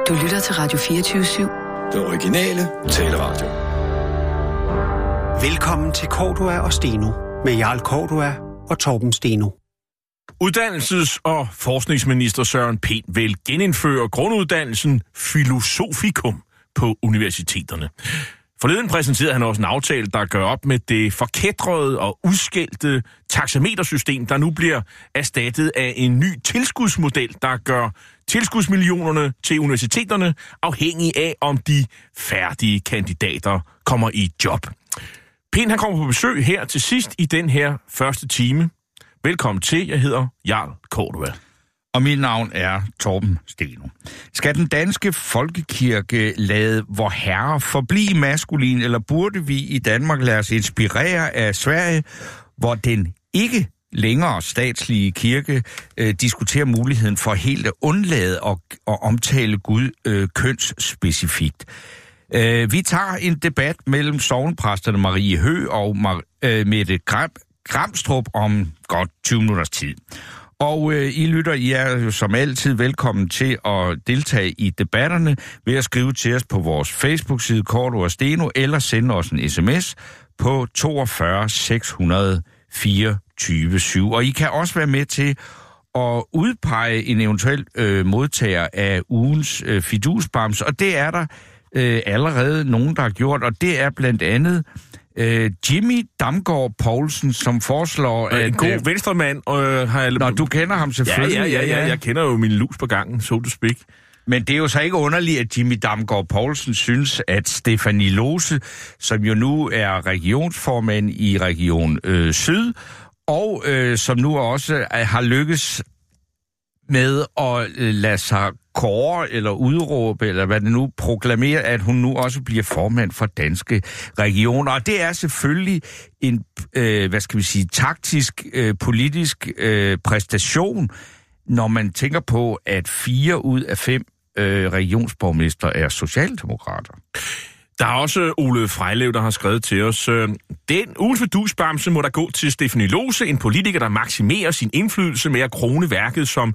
Du lytter til Radio 24/7. Den originale taleradio. Velkommen til Cordua og Steno med Jarl Cordua og Torben Steno. Uddannelses- og forskningsminister Søren Pind vil genindføre grunduddannelsen Filosofikum på universiteterne. Forleden præsenterede han også en aftale, der gør op med det forkætrede og udskældte taxametersystem, der nu bliver erstattet af en ny tilskudsmodel, der gør tilskudsmillionerne til universiteterne afhængige af, om de færdige kandidater kommer i job. Pind, han kommer på besøg her til sidst i den her første time. Velkommen til, jeg hedder Jarl Cordua. Og mit navn er Torben Steno. Skal den danske folkekirke lade vor herre forblive maskulin, eller burde vi i Danmark lade os inspirere af Sverige, hvor den ikke længere statslige kirke diskuterer muligheden for helt at undlade og omtale Gud kønsspecifikt? Vi tager en debat mellem sognepræsterne Marie Høgh og Mette Gramstrup om godt 20 minutters tid. Og I lytter, I er jo som altid velkommen til at deltage i debatterne ved at skrive til os på vores Facebook-side Cordua og Steno, eller sende os en sms på 42 624 7. Og I kan også være med til at udpege en eventuel modtager af ugens fidusbams, og det er der allerede nogen, der har gjort, og det er blandt andet Jimmy Damgaard Poulsen, som foreslår... En god venstremand. Nå, du kender ham selvfølgelig. Ja. Jeg kender jo min lus på gangen, so to speak. Men det er jo så ikke underligt, at Jimmy Damgaard Poulsen synes, at Stephanie Lose, som jo nu er regionsformand i Region Syd, og som nu også har lykkes med at lade sig kåre eller udråbe, eller hvad det nu proklamerer, at hun nu også bliver formand for Danske Regioner. Og det er selvfølgelig en, taktisk, politisk præstation, når man tænker på, at 4 ud af 5 regionsborgmestre er socialdemokrater. Der er også Ole Frejlev, der har skrevet til os. Den ugens fidusbamse må der gå til Stephanie Lose, en politiker, der maksimerer sin indflydelse med at krone værket som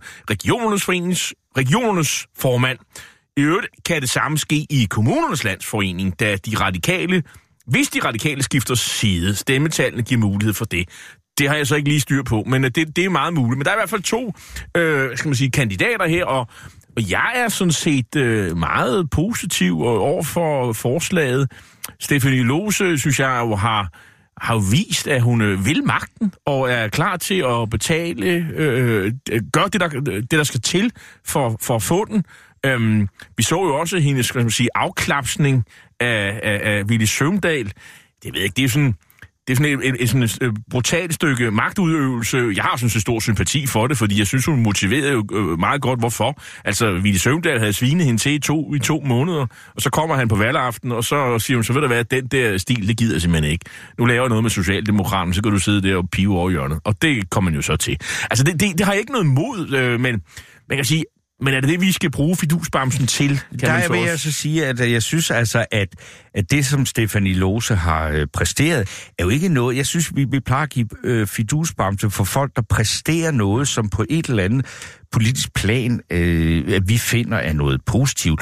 regionernes formand. I øvrigt kan det samme ske i Kommunernes Landsforening, da hvis de radikale skifter side, stemmetallene giver mulighed for det. Det har jeg så ikke lige styr på, men det er meget muligt. Men der er i hvert fald 2 kandidater her, og jeg er sådan set meget positiv over for forslaget. Stephanie Lose, synes jeg, jo har vist, at hun vil magten og er klar til at betale, gøre det, der skal til for at få den. Vi så jo også hendes afklapsning af Villy Søvndal. Det ved jeg ikke, det er sådan et brutalt stykke magtudøvelse. Jeg har sådan en stor sympati for det, fordi jeg synes, hun motiverede jo meget godt, hvorfor. Altså, Villy Søvndal havde svinet hende til i 2 måneder, og så kommer han på valgaften, og så siger hun, så ved du hvad, den der stil, det gider jeg simpelthen ikke. Nu laver jeg noget med Socialdemokraterne, så kan du sidde der og pive over hjørnet. Og det kommer man jo så til. Altså, det har jeg ikke noget imod, men man kan sige, men er det, vi skal bruge fidusbamsen til? Der vil jeg så sige, at jeg synes altså, at det, som Stephanie Lose har præsteret, er jo ikke noget... Jeg synes, vi plejer at give fidusbamse for folk, der præsterer noget, som på et eller andet politisk plan, at vi finder er noget positivt.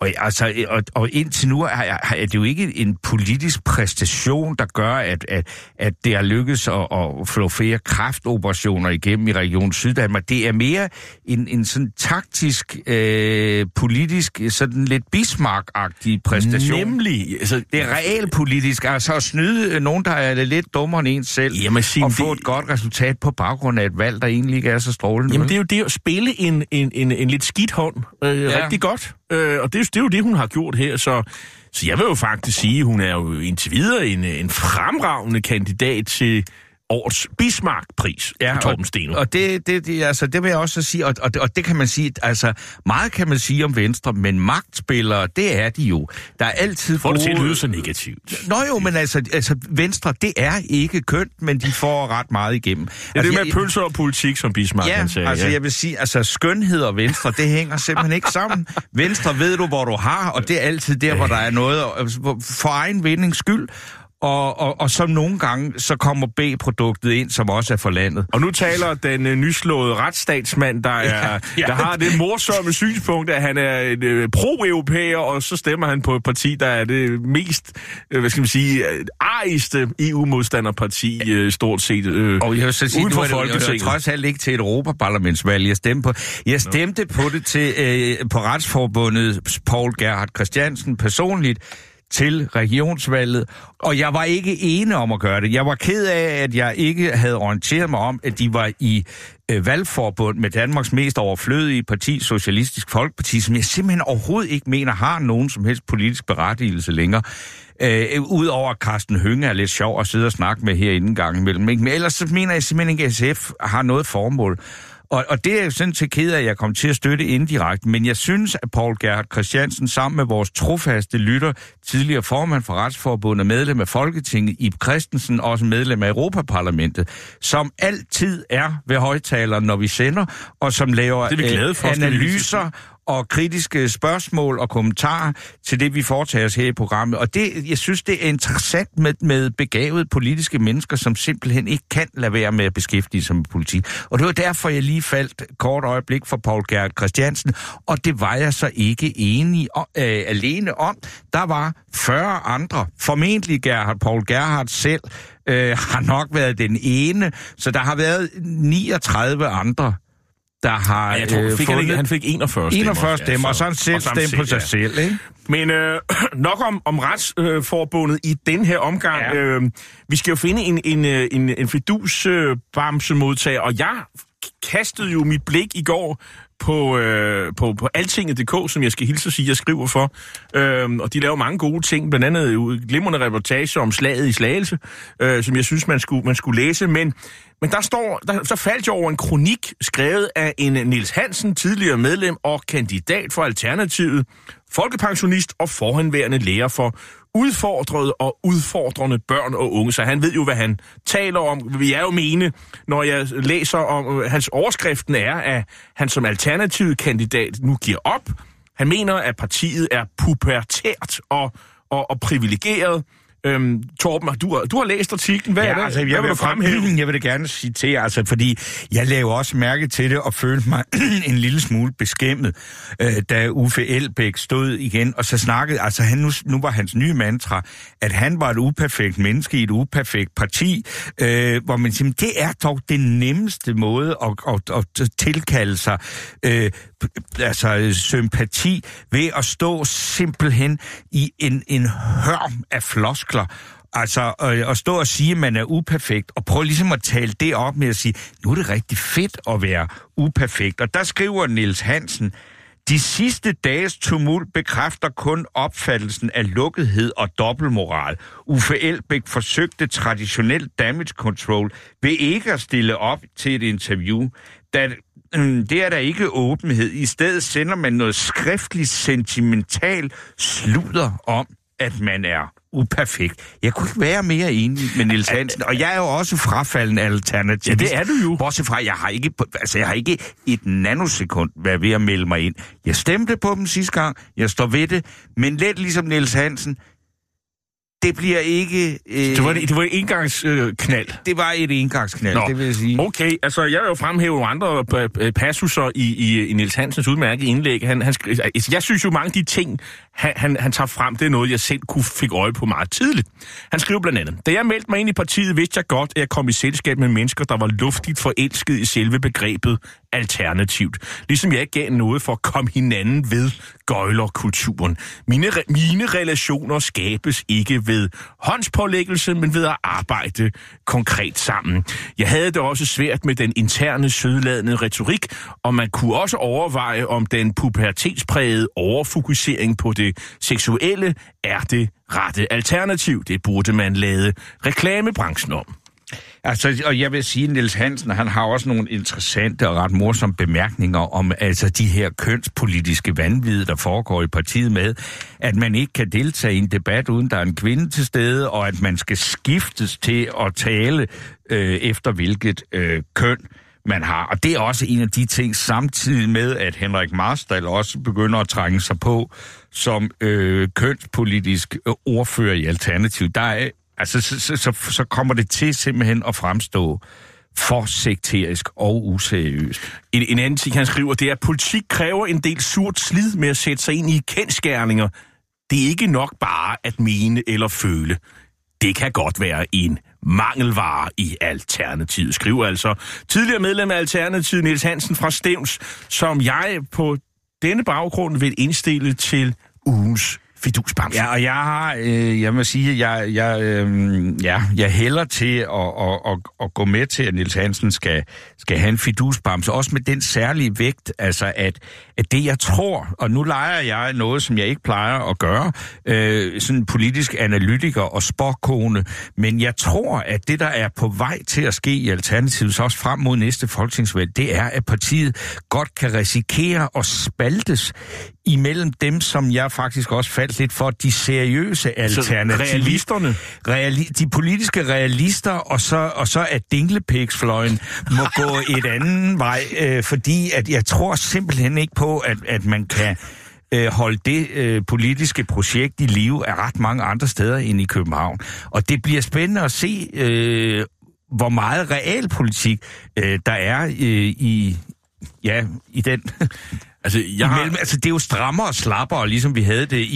Og indtil nu er det jo ikke en politisk præstation, der gør, at det har lykkes at få flere kræftoperationer igennem i Region Syddanmark. Det er mere en sådan taktisk, politisk, sådan lidt Bismarck-agtig præstation. Nemlig. Altså, det er realpolitisk, altså at snyde nogen, der er lidt dummere end en selv, og få et godt resultat på baggrund af et valg, der egentlig ikke er så strålende. Jamen det er jo det at spille en lidt skidt hånd rigtig godt. Og det er jo det, hun har gjort her. Så jeg vil jo faktisk sige, at hun er jo indtil videre en fremragende kandidat til årets Bismarck-pris, Torben Steno. Og det vil jeg også sige, og det kan man sige, altså meget kan man sige om Venstre, men magtspillere, det er de jo. Der er altid får det til at lyde så negativt. Nå jo, men altså Venstre, det er ikke kønt, men de får ret meget igennem. Ja, det er med pølser og politik, som Bismarck han sagde. Altså jeg vil sige, altså skønhed og Venstre, det hænger simpelthen ikke sammen. Venstre ved du, hvor du har, og det er altid der, hvor der er noget for egen vindings skyld. og så nogle gange, så kommer B-produktet ind, som også er for landet. Og nu taler den nyslåede retsstatsmand, der har det morsomme synspunkt, at han er en pro-europæer, og så stemmer han på et parti, der er det mest, arigste EU-modstanderparti, stort set, og jeg vil så sige, uden for Folketinget. Jeg trods alt ikke til et Europaparlamentsvalg, jeg stemte på. Jeg stemte på det til på Retsforbundet Poul Gerhard Christiansen personligt til regionsvalget, og jeg var ikke enig om at gøre det. Jeg var ked af, at jeg ikke havde orienteret mig om, at de var i valgforbund med Danmarks mest overflødige parti, Socialistisk Folkeparti, som jeg simpelthen overhovedet ikke mener har nogen som helst politisk berettigelse længere. Udover at Carsten Hønge er lidt sjov at sidde og snakke med herinde en gang imellem. Men ellers så mener jeg simpelthen ikke, at SF har noget formål. Og det er jo sådan til ked af, at jeg kom til at støtte indirekte, men jeg synes, at Poul Gerhard Christiansen sammen med vores trofaste lytter, tidligere formand for Retsforbundet, medlem af Folketinget, Ib Christensen, også medlem af Europaparlamentet, som altid er ved højtaleren, når vi sender, og som laver analyser og kritiske spørgsmål og kommentarer til det, vi foretager os her i programmet. Og det, jeg synes, det er interessant med begavede politiske mennesker, som simpelthen ikke kan lade være med at beskæftige sig med politik. Og det var derfor, jeg lige faldt kort øjeblik for Poul Gerhard Christiansen, og det var jeg så ikke alene om. Der var 40 andre, formentlig Poul Gerhard selv, har nok været den ene, så der har været 39 andre, der har han fik 41 stemmer. 41 stemmer, og så han selv stemt på sig selv, ikke? Men nok om Retsforbundet i den her omgang. Ja. Vi skal jo finde en fidusbamsemodtager, og jeg kastede jo mit blik i går på Altinget.dk, som jeg skal hilse at sige, jeg skriver for. Og de laver mange gode ting, blandt andet glimrende reportage om slaget i Slagelse, som jeg synes, man skulle læse. Men så faldt jeg over en kronik, skrevet af en Niels Hansen, tidligere medlem og kandidat for Alternativet, folkepensionist og forhenværende lærer for udfordrede og udfordrende børn og unge. Så han ved jo, hvad han taler om. Vi er jo mene, når jeg læser om, hans overskriften er, at han som Alternativet kandidat nu giver op. Han mener, at partiet er pubertært og privilegeret. Torben, du har læst artiklen. Hvad er det? Altså, jeg vil da gerne citere, altså, fordi jeg lavede også mærke til det og følte mig en lille smule beskæmmet, da Uffe Elbæk stod igen, og så snakkede, altså nu var hans nye mantra, at han var et uperfekt menneske i et uperfekt parti, hvor man siger, det er dog det nemmeste måde at tilkalde sig sympati ved at stå simpelthen i en hørm af floskler. Altså at stå og sige, at man er uperfekt, og prøve ligesom at tale det op med at sige, nu er det rigtig fedt at være uperfekt. Og der skriver Niels Hansen, de sidste dages tumult bekræfter kun opfattelsen af lukkethed og dobbeltmoral. Uffe Elbæk forsøgte traditionel damage control ved ikke at stille op til et interview. Det er der ikke åbenhed. I stedet sender man noget skriftligt sentimental sludder om, at man er uperfekt. Jeg kunne ikke være mere enig med Niels Hansen, og jeg er jo også frafaldende alternativ. Ja, det er du jo. Bortset fra, jeg har ikke et nanosekund været ved at melde mig ind. Jeg stemte på dem sidste gang, jeg står ved det, men lidt ligesom Niels Hansen, det bliver ikke... Det var et engangsknald. Det var et engangsknald, det vil jeg sige. Okay, altså jeg vil jo fremhæve nogle andre passuser i Niels Hansens udmærkede indlæg. Jeg synes jo, mange af de ting, han tager frem, det er noget, jeg selv fik øje på meget tidligt. Han skriver blandt andet, da jeg meldte mig ind i partiet, vidste jeg godt, at jeg kom i selskab med mennesker, der var luftigt forelsket i selve begrebet alternativt. Ligesom jeg ikke gav noget for at komme hinanden ved gøjlerkulturen. Mine relationer skabes ikke ved håndspålæggelse, men ved at arbejde konkret sammen. Jeg havde det også svært med den interne sødladende retorik, og man kunne også overveje, om den pubertetsprægede overfokusering på det seksuelle er det rette alternativ. Det burde man lade reklamebranchen om. Altså, og jeg vil sige, at Niels Hansen, han har også nogle interessante og ret morsomme bemærkninger om altså de her kønspolitiske vanvid, der foregår i partiet med, at man ikke kan deltage i en debat, uden der er en kvinde til stede, og at man skal skiftes til at tale efter hvilket køn man har. Og det er også en af de ting, samtidig med, at Henrik Marstal også begynder at trænge sig på som kønspolitisk ordfører i Alternativ. Der er Altså, så kommer det til simpelthen at fremstå for sekterisk og useriøst. En anden ting, han skriver, det er, at politik kræver en del surt slid med at sætte sig ind i kendsgerninger. Det er ikke nok bare at mene eller føle. Det kan godt være en mangelvare i Alternativet, skriver altså tidligere medlem af Alternativet, Niels Hansen fra Stevns, som jeg på denne baggrund vil indstille til ugens fidusbamse. Ja, og jeg har, jeg må sige, jeg hælder til at gå med til, at Niels Hansen skal have en fidusbamse, også med den særlige vægt, altså at det jeg tror, og nu leger jeg noget, som jeg ikke plejer at gøre, sådan politisk analytiker og spåkone, men jeg tror, at det, der er på vej til at ske i Alternativet, så også frem mod næste folketingsvalg, det er, at partiet godt kan risikere at spaltes imellem dem, som jeg faktisk også faldt lidt for, de seriøse alternativer. Realisterne? De politiske realister, og så at dinglepiksfløjen må gå et anden vej, fordi at jeg tror simpelthen ikke på, at man kan holde det politiske projekt i live af ret mange andre steder end i København. Og det bliver spændende at se, hvor meget realpolitik der er i den... Altså, det er jo strammere og slappere, ligesom vi havde det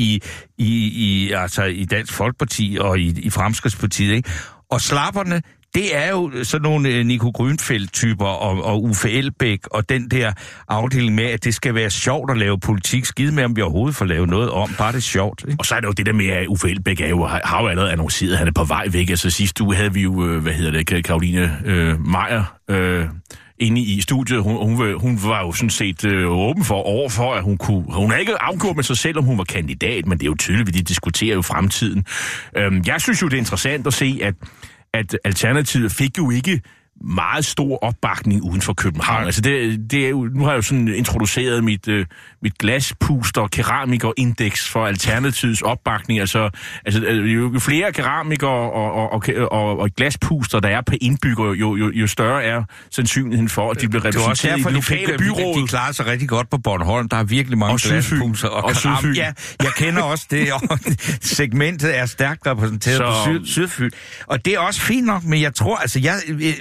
i Dansk Folkeparti og i Fremskridtspartiet, ikke? Og slapperne, det er jo sådan nogle Nico Grünfeldt-typer og Uffe Elbæk og den der afdeling med, at det skal være sjovt at lave politik. Skide med, om vi overhovedet får lavet noget om. Bare det er sjovt. Ikke? Og så er det jo det der med, at Uffe Elbæk har jo allerede annonceret, at han er på vej væk. Altså sidste uge havde vi jo, Caroline Meyer inde i studiet. Hun var jo sådan set åben overfor, at hun er ikke afgjort med sig selv, om hun var kandidat, men det er jo tydeligt, at de diskuterer jo fremtiden. Jeg synes jo, det er interessant at se, at Alternativet fik jo ikke meget stor opbakning uden for København. Altså det er jo, nu har jeg jo sådan introduceret mit glaspuster keramikerindeks for Alternativets opbakning. Altså jo flere keramikere og glaspuster der er per indbygger, jo større er sandsynligheden for, at de bliver repræsenteret i det lokale byråd. De klarer sig rigtig godt på Bornholm. Der er virkelig mange glaspuster og keramik. Ja, jeg kender også det, og segmentet er stærkt repræsenteret på Sydfyn. Og det er også fint nok, men jeg tror, altså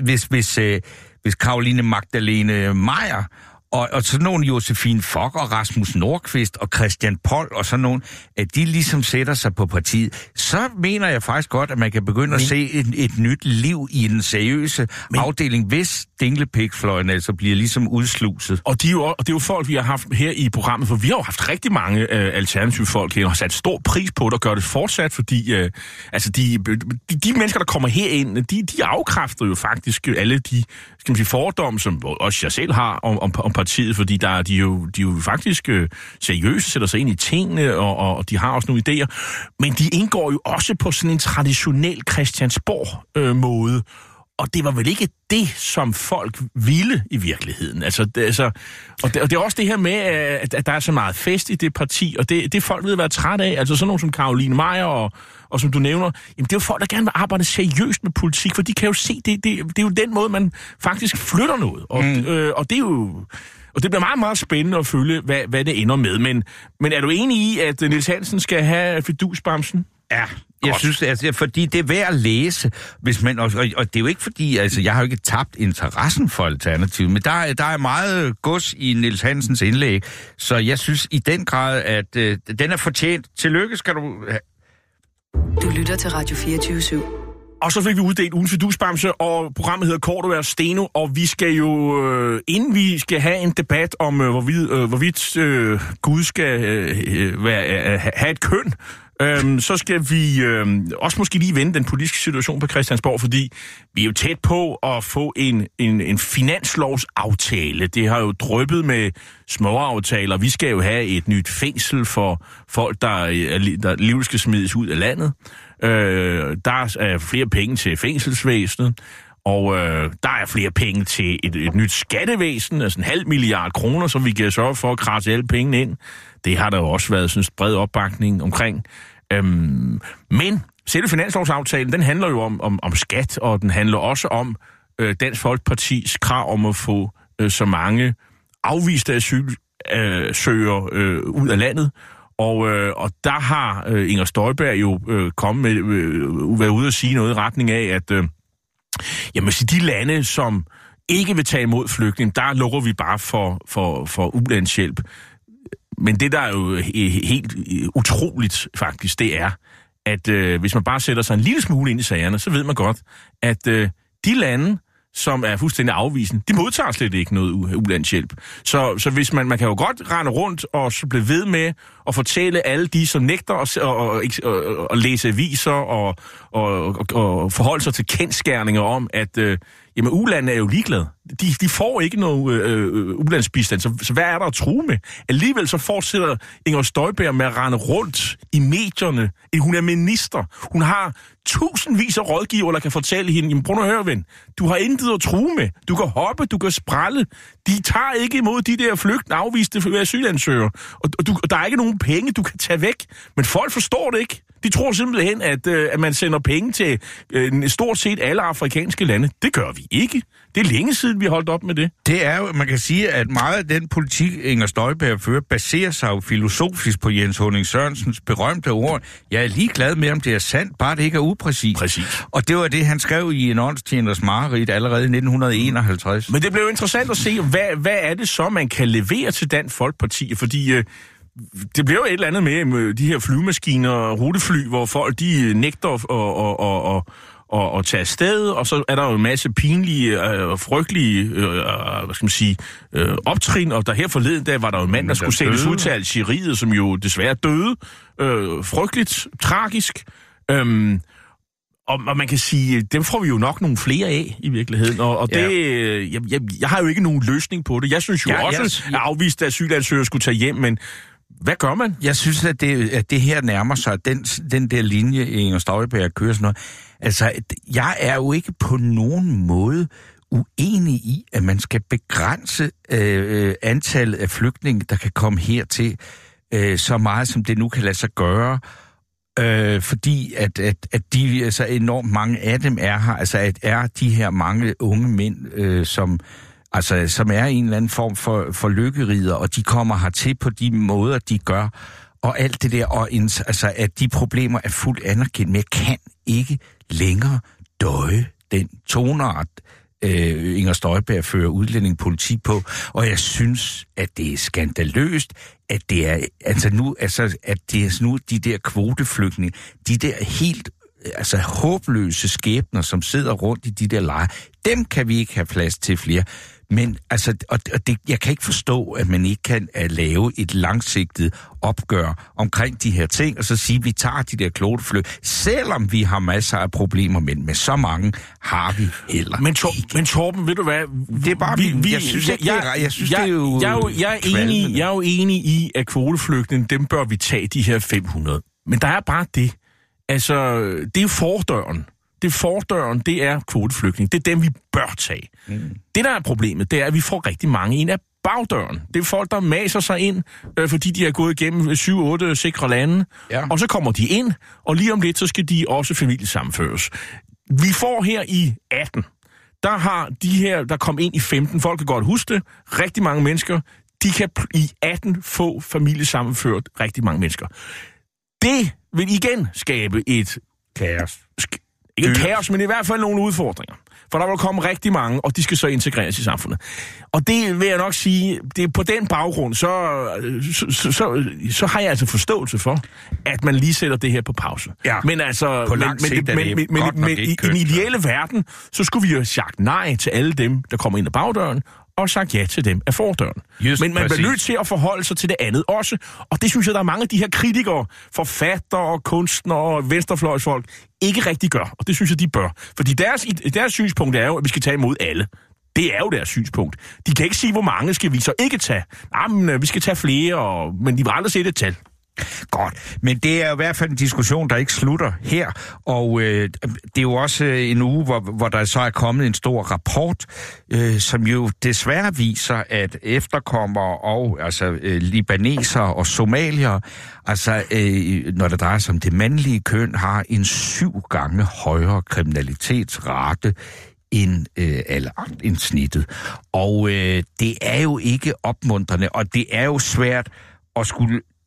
hvis Caroline Magdalene Meyer og sådan nogle Josefine Fock og Rasmus Nordqvist og Christian Poll og sådan nogle, at de ligesom sætter sig på partiet, så mener jeg faktisk godt, at man kan begynde at se et nyt liv i den seriøse afdeling, hvis dinglepiksfløjen altså bliver ligesom udsluset. Og det er jo folk, vi har haft her i programmet, for vi har jo haft rigtig mange alternative folk her, og har sat stor pris på det og gør det fortsat, fordi de mennesker, der kommer herind, de afkræfter jo faktisk alle de fordomme, som også jeg selv har om partiet, fordi de er jo faktisk seriøse, sætter sig ind i tingene, og de har også nogle idéer. Men de indgår jo også på sådan en traditionel Christiansborg-måde. Og det var vel ikke det, som folk ville i virkeligheden. Og det er også det her med, at der er så meget fest i det parti, og det folk ved at være træt af. Altså sådan nogle som Caroline Meyer og som du nævner, jamen det er jo folk, der gerne vil arbejde seriøst med politik, for de kan jo se, det er jo den måde, man faktisk flytter noget. Og det er jo... Og det bliver meget, meget spændende at følge, hvad det ender med. Men er du enig i, at Niels Hansen skal have fidusbamsen? Ja, jeg synes, altså, fordi det er værd at læse, hvis man, og det er jo ikke fordi, altså jeg har jo ikke tabt interessen for Alternativet, men der er meget gods i Niels Hansens indlæg, så jeg synes i den grad, at den er fortjent. Tillykke skal du have. Du lytter til Radio 24/7. Og så fik vi uddelt ugens fidusbamse, og programmet hedder Cordua og Steno, og vi skal jo, inden vi skal have en debat om, hvorvidt Gud skal have et køn, så skal vi også måske lige vende den politiske situation på Christiansborg, fordi vi er jo tæt på at få en finanslovsaftale. Det har jo dryppet med småaftaler. Vi skal jo have et nyt fængsel for folk, der livet skal smides ud af landet. Der er flere penge til fængselsvæsenet, og der er flere penge til et nyt skattevæsen, altså 0,5 milliard kroner, som vi kan sørge for at krasse alle pengene ind. Det har der jo også været sådan en bred opbakning omkring. Men selve finanslovsaftalen, den handler jo om skat, og den handler også om Dansk Folkepartis krav om at få så mange afviste asylsøgere ud af landet. Og der har Inger Støjberg jo været ude og sige noget i retning af, at de lande, som ikke vil tage imod flygtninge, der lukker vi bare for ulandshjælp. Men det, der er jo helt utroligt faktisk, det er, at hvis man bare sætter sig en lille smule ind i sagerne, så ved man godt, at de lande, som er fuldstændig afvisende, de modtager slet ikke noget ulandshjælp. Så hvis man kan jo godt rende rundt og så blive ved med at fortælle alle de, som nægter at læse aviser og forholde sig til kendsgerninger om, at ulandene er jo ligeglade. De får ikke noget ulandsbistand, så hvad er der at true med? Alligevel så fortsætter Inger Støjberg med at rende rundt i medierne. Hun er minister. Hun har tusindvis af rådgiver, der kan fortælle hende, jamen prøv at høre, ven, du har intet at true med. Du kan hoppe, du kan sprælle. De tager ikke imod de der afviste asylansøgere. Og der er ikke nogen penge, du kan tage væk. Men folk forstår det ikke. De tror simpelthen, at man sender penge til stort set alle afrikanske lande. Det gør vi ikke. Det er længe siden, vi har holdt op med det. Det er jo, man kan sige, at meget af den politik, Inger Støjberg fører, baserer sig jo filosofisk på Jens Haaning Sørensens berømte ord. Jeg er ligeglad med, om det er sandt, bare det ikke er upræcist. Præcis. Og det var det, han skrev i En åndstjeners mareridt allerede i 1951. Men det blev jo interessant at se, hvad er det så, man kan levere til Dansk Folkeparti? Fordi det bliver jo et eller andet med de her flyvemaskiner og rutefly, hvor folk de nægter at tage afsted, og så er der jo en masse pinlige og frygtelige optrin, og der her forleden dag var der jo en mand, der skulle sendes ud til Algeriet, som jo desværre døde. Frygteligt, tragisk. Og man kan sige, dem får vi jo nok nogle flere af i virkeligheden, og det, jeg har jo ikke nogen løsning på det. Jeg synes jo også, at afviste asylansøgere skulle tage hjem, men hvad gør man? Jeg synes, at det her nærmer sig den der linje, Inger Støjberg kører sådan noget. Altså, jeg er jo ikke på nogen måde uenig i, at man skal begrænse antallet af flygtninge, der kan komme hertil, så meget som det nu kan lade sig gøre. Fordi at de, altså enormt mange af dem er her, altså at er de her mange unge mænd, som er en eller anden form for lykkerider, og de kommer hertil på de måder, de gør, og alt det der, og at de problemer er fuldt anerkendt, men jeg kan ikke længere døje den tonart, Inger Støjberg fører udlændingepolitik på, og jeg synes, at det er skandaløst, at det er nu de der kvoteflygtninge, de der helt håbløse skæbner, som sidder rundt i de der lejre, dem kan vi ikke have plads til flere. Men jeg kan ikke forstå, at man ikke kan lave et langsigtet opgør omkring de her ting, og så sige, at vi tager de der kvoteflygtninge, selvom vi har masser af problemer, men med så mange har vi heller ikke. Men Torben, ved du hvad? Det er bare jeg synes ikke, det er jo... Jeg er jo enig i, at kvoteflygtninge, dem bør vi tage, de her 500. Men der er bare det. Altså, det er fordøren. Det er kvoteflygtninge. Det er dem, vi bør tage. Det, der er problemet, det er, at vi får rigtig mange ind af bagdøren. Det er folk, der maser sig ind, fordi de har gået igennem 7-8 sikre lande. Ja. Og så kommer de ind, og lige om lidt, så skal de også familiesammenføres. Vi får her i 18, der har de her, der kom ind i 15, folk kan godt huske det, rigtig mange mennesker, de kan i 18 få familiesammenført rigtig mange mennesker. Det vil igen skabe et kaos. Ikke kaos, men i hvert fald nogle udfordringer. For der vil komme rigtig mange, og de skal så integreres i samfundet. Og det vil jeg nok sige, det er på den baggrund, så har jeg altså forståelse for, at man lige sætter det her på pause. Ja, men altså, på lang sigt men i den ideelle verden, så skulle vi jo have sagt nej til alle dem, der kommer ind ad bagdøren, og sagt ja til dem af fordøren. Men man bliver nødt til at forholde sig til det andet også, og det synes jeg, der er mange af de her kritikere, forfattere, kunstnere og venstrefløjsfolk, ikke rigtig gør, og det synes jeg, de bør. Fordi deres synspunkt er jo, at vi skal tage imod alle. Det er jo deres synspunkt. De kan ikke sige, hvor mange skal vi så ikke tage. Men vi skal tage flere, men de vil aldrig sætte et tal. Godt, men det er i hvert fald en diskussion, der ikke slutter her, og det er jo også en uge, hvor der så er kommet en stor rapport, som jo desværre viser, at efterkommere og libanesere og somaliere, når det drejer sig om det mandlige køn, har en 7 gange højere kriminalitetsrate end snittet. Og det er jo ikke opmuntrende, og det er jo svært at skulle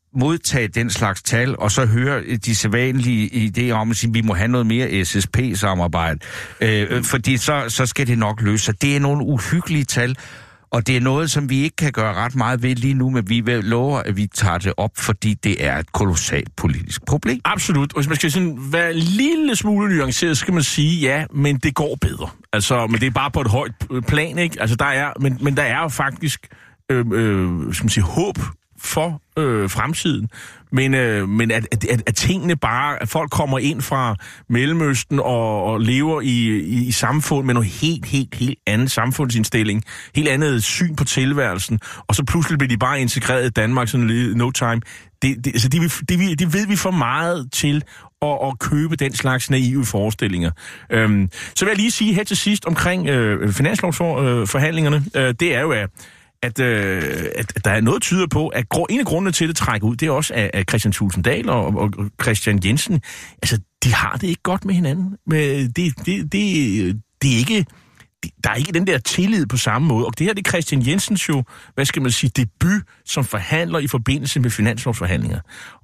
modtage den slags tal, og så høre de sædvanlige idéer om at sige, at vi må have noget mere SSP-samarbejde, fordi så skal det nok løse sig. Det er nogle uhyggelige tal, og det er noget, som vi ikke kan gøre ret meget ved lige nu, men vi lover, at vi tager det op, fordi det er et kolossalt politisk problem. Absolut. Og hvis man skal sådan være en lille smule nuanceret, så skal man sige, ja, men det går bedre. Altså, men det er bare på et højt plan, ikke? Altså, men der er jo faktisk skal man sige, håb for fremtiden. Men at tingene bare, at folk kommer ind fra Mellemøsten og lever i samfund med noget helt anden samfundsindstilling, helt andet syn på tilværelsen, og så pludselig bliver de bare integreret i Danmark sådan no time. Det ved vi for meget til at købe den slags naive forestillinger. Så vil jeg lige sige her til sidst omkring finanslovsforhandlingerne, det er jo, at der er noget tyder på, at en af grundene til, at det trækker ud, det er også, at Kristian Thulesen Dahl og Kristian Jensen, altså, de har det ikke godt med hinanden. Det er ikke... Der er ikke den der tillid på samme måde, og det her det er Kristian Jensens jo, hvad skal man sige, debut som forhandler i forbindelse med finanslovsforhandlinger.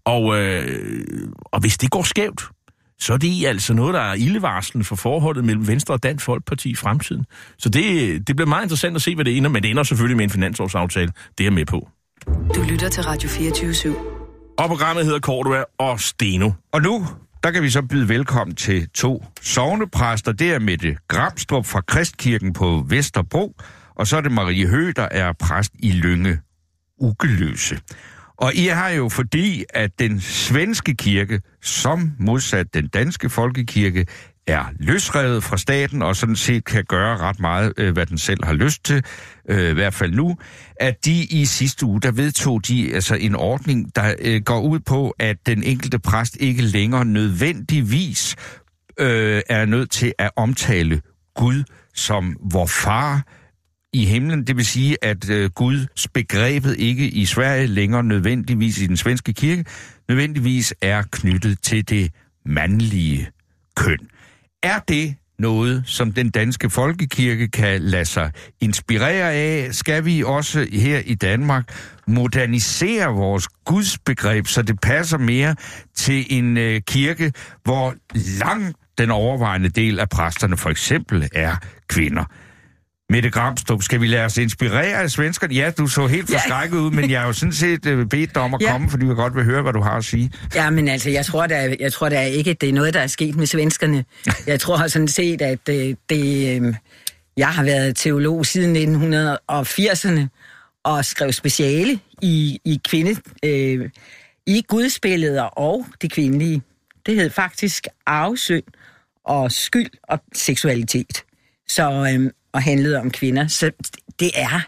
Og hvis det går skævt, så er det altså noget, der er ildevarslende for forholdet mellem Venstre og Dansk Folkeparti i fremtiden. Så det bliver meget interessant at se, hvad det ender, men det ender selvfølgelig med en finanslovsaftale. Det er med på. Du lytter til Radio 24/7. Og programmet hedder Cordua og Steno. Og nu, der kan vi så byde velkommen til 2 sognepræster. Det er Mette Gramstrup fra Kristkirken på Vesterbro, og så er det Marie Høgh, der er præst i Lynge Ugeløse. Og I har jo fordi, at den svenske kirke, som modsat den danske folkekirke, er løsrevet fra staten, og sådan set kan gøre ret meget, hvad den selv har lyst til, i hvert fald nu, at de i sidste uge, der vedtog de altså en ordning, der går ud på, at den enkelte præst ikke længere nødvendigvis er nødt til at omtale Gud som vor far i himlen. Det vil sige, at Guds begrebet ikke i Sverige længere nødvendigvis i den svenske kirke, nødvendigvis er knyttet til det mandlige køn. Er det noget, som den danske folkekirke kan lade sig inspirere af? Skal vi også her i Danmark modernisere vores gudsbegreb, så det passer mere til en kirke, hvor langt den overvejende del af præsterne for eksempel er kvinder? Mette Gramstrup, skal vi lade os inspirere af svenskerne? Ja, du så helt forskrækket ud, men jeg har jo sådan set bedt dig om at komme, fordi jeg godt vil høre, hvad du har at sige. Ja, men altså, jeg tror da ikke, at det er noget, der er sket med svenskerne. Jeg tror sådan set, at jeg har været teolog siden 1980'erne og skrev speciale i kvinde, i gudsbilleder og det kvindelige. Det hed faktisk arvesynd og skyld og seksualitet. Så og handlede om kvinder. Så det er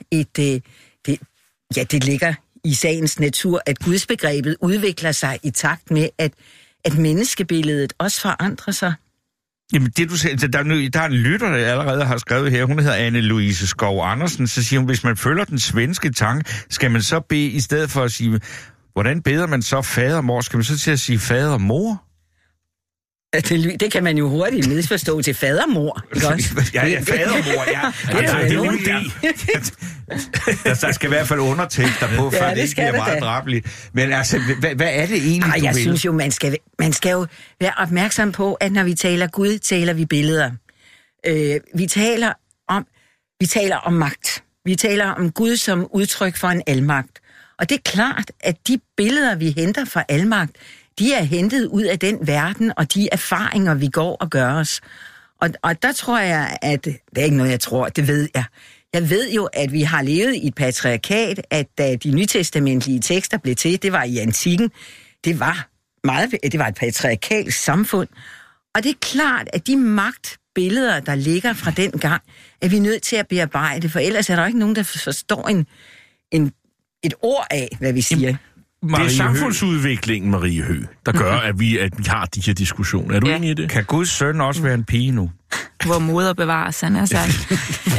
det ligger i sagens natur, at gudsbegrebet udvikler sig i takt med, at menneskebilledet også forandrer sig. Jamen det du siger, der er en lytter, der allerede har skrevet her, hun hedder Anne-Louise Skov Andersen, så siger hun, hvis man følger den svenske tanke, skal man så bede, i stedet for at sige, hvordan beder man så fader og mor, skal man så til at sige fader og mor? Det kan man jo hurtigt misforstå til fadermor, ikke også? Ja, fadermor, ja. Det er en idé. Der skal i hvert fald undertekster på, for det bliver meget drabeligt. Men altså, hvad er det egentlig, du vil? Jeg synes jo, man skal jo være opmærksom på, at når vi taler Gud, taler vi billeder. Vi taler om magt. Vi taler om Gud som udtryk for en almagt. Og det er klart, at de billeder, vi henter fra almagt, de er hentet ud af den verden, og de erfaringer, vi går og gør os. Og der tror jeg, at det er ikke noget, jeg tror, det ved jeg. Jeg ved jo, at vi har levet i et patriarkat, at da de nytestamentlige tekster blev til, det var i antikken, det var et patriarkalsk samfund. Og det er klart, at de magtbilleder, der ligger fra den gang, er vi nødt til at bearbejde, for ellers er der ikke nogen, der forstår et ord af, hvad vi siger. Det er samfundsudviklingen, Marie Høgh, der gør, at vi har de her diskussioner. Er du enig i det? Kan Guds søn også være en pige nu? Hvor moder bevares, han har sagt.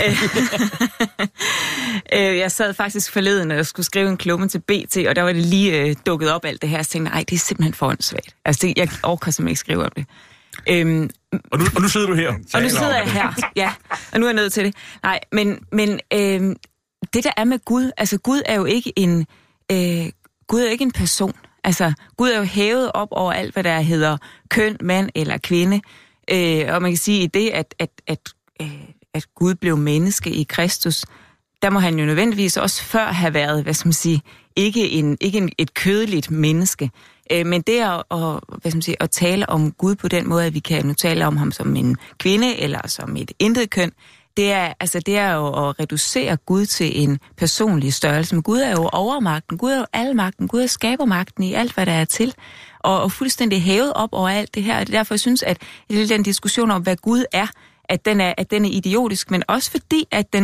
Jeg sad faktisk forleden, og jeg skulle skrive en klumme til BT, og der var det lige dukket op alt det her, og jeg tænkte, nej, det er simpelthen for åndssvagt. Altså, jeg overgår simpelthen ikke skrive om det. Og nu sidder du her. Og nu sidder jeg her, ja. Og nu er jeg nødt til det. Nej, men det der er med Gud, altså Gud er jo ikke en person. Altså, Gud er jo hævet op over alt, hvad der hedder køn, mand eller kvinde. Og man kan sige, at det, at Gud blev menneske i Kristus, der må han jo nødvendigvis også før have været, hvad skal man sige, ikke et kødeligt menneske. Men det at tale om Gud på den måde, at vi kan nu tale om ham som en kvinde eller som et intet køn, det er jo at reducere Gud til en personlig størrelse. Men Gud er jo overmagten, Gud er jo almagten, Gud er skabermagten i alt, hvad der er til. Og fuldstændig hævet op over alt det her. Og det er derfor, jeg synes, at den diskussion om, hvad Gud er, at den er idiotisk, men også fordi,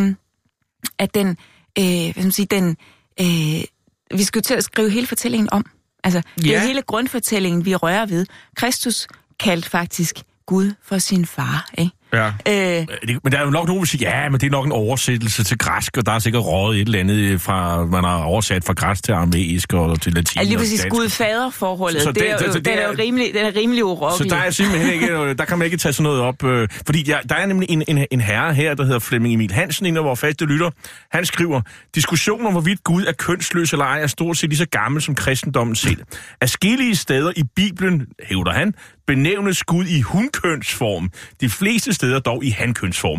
vi skal jo til at skrive hele fortællingen om. Altså, det er hele grundfortællingen, vi rører ved. Kristus kaldte faktisk Gud for sin far, ikke? Ja. Men der er jo nok nogen, der siger, ja, men det er nok en oversættelse til græsk, og der er sikkert røget et eller andet fra, man har oversat fra græsk til aramæisk og til latin. Lige præcis Gud-fader-forholdet, den er rimelig urokkelig. Så der er simpelthen ikke, der kan man ikke tage sådan noget op, fordi der er nemlig en herre her, der hedder Flemming Emil Hansen, en af vores faste lytter. Han skriver, diskussionen om hvorvidt Gud er kønsløs eller ej, er stort set lige så gammel som kristendommen selv. Adskillige steder i Bibelen, hævder han, benævnes Gud i hunkønsform. De fleste steder dog i hankønsform.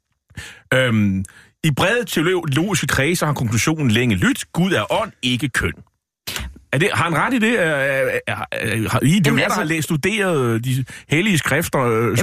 I brede teologiske kredser har konklusionen længe lydt. Gud er ånd, ikke køn. Har han ret i det? Der har studeret de hellige skrifter.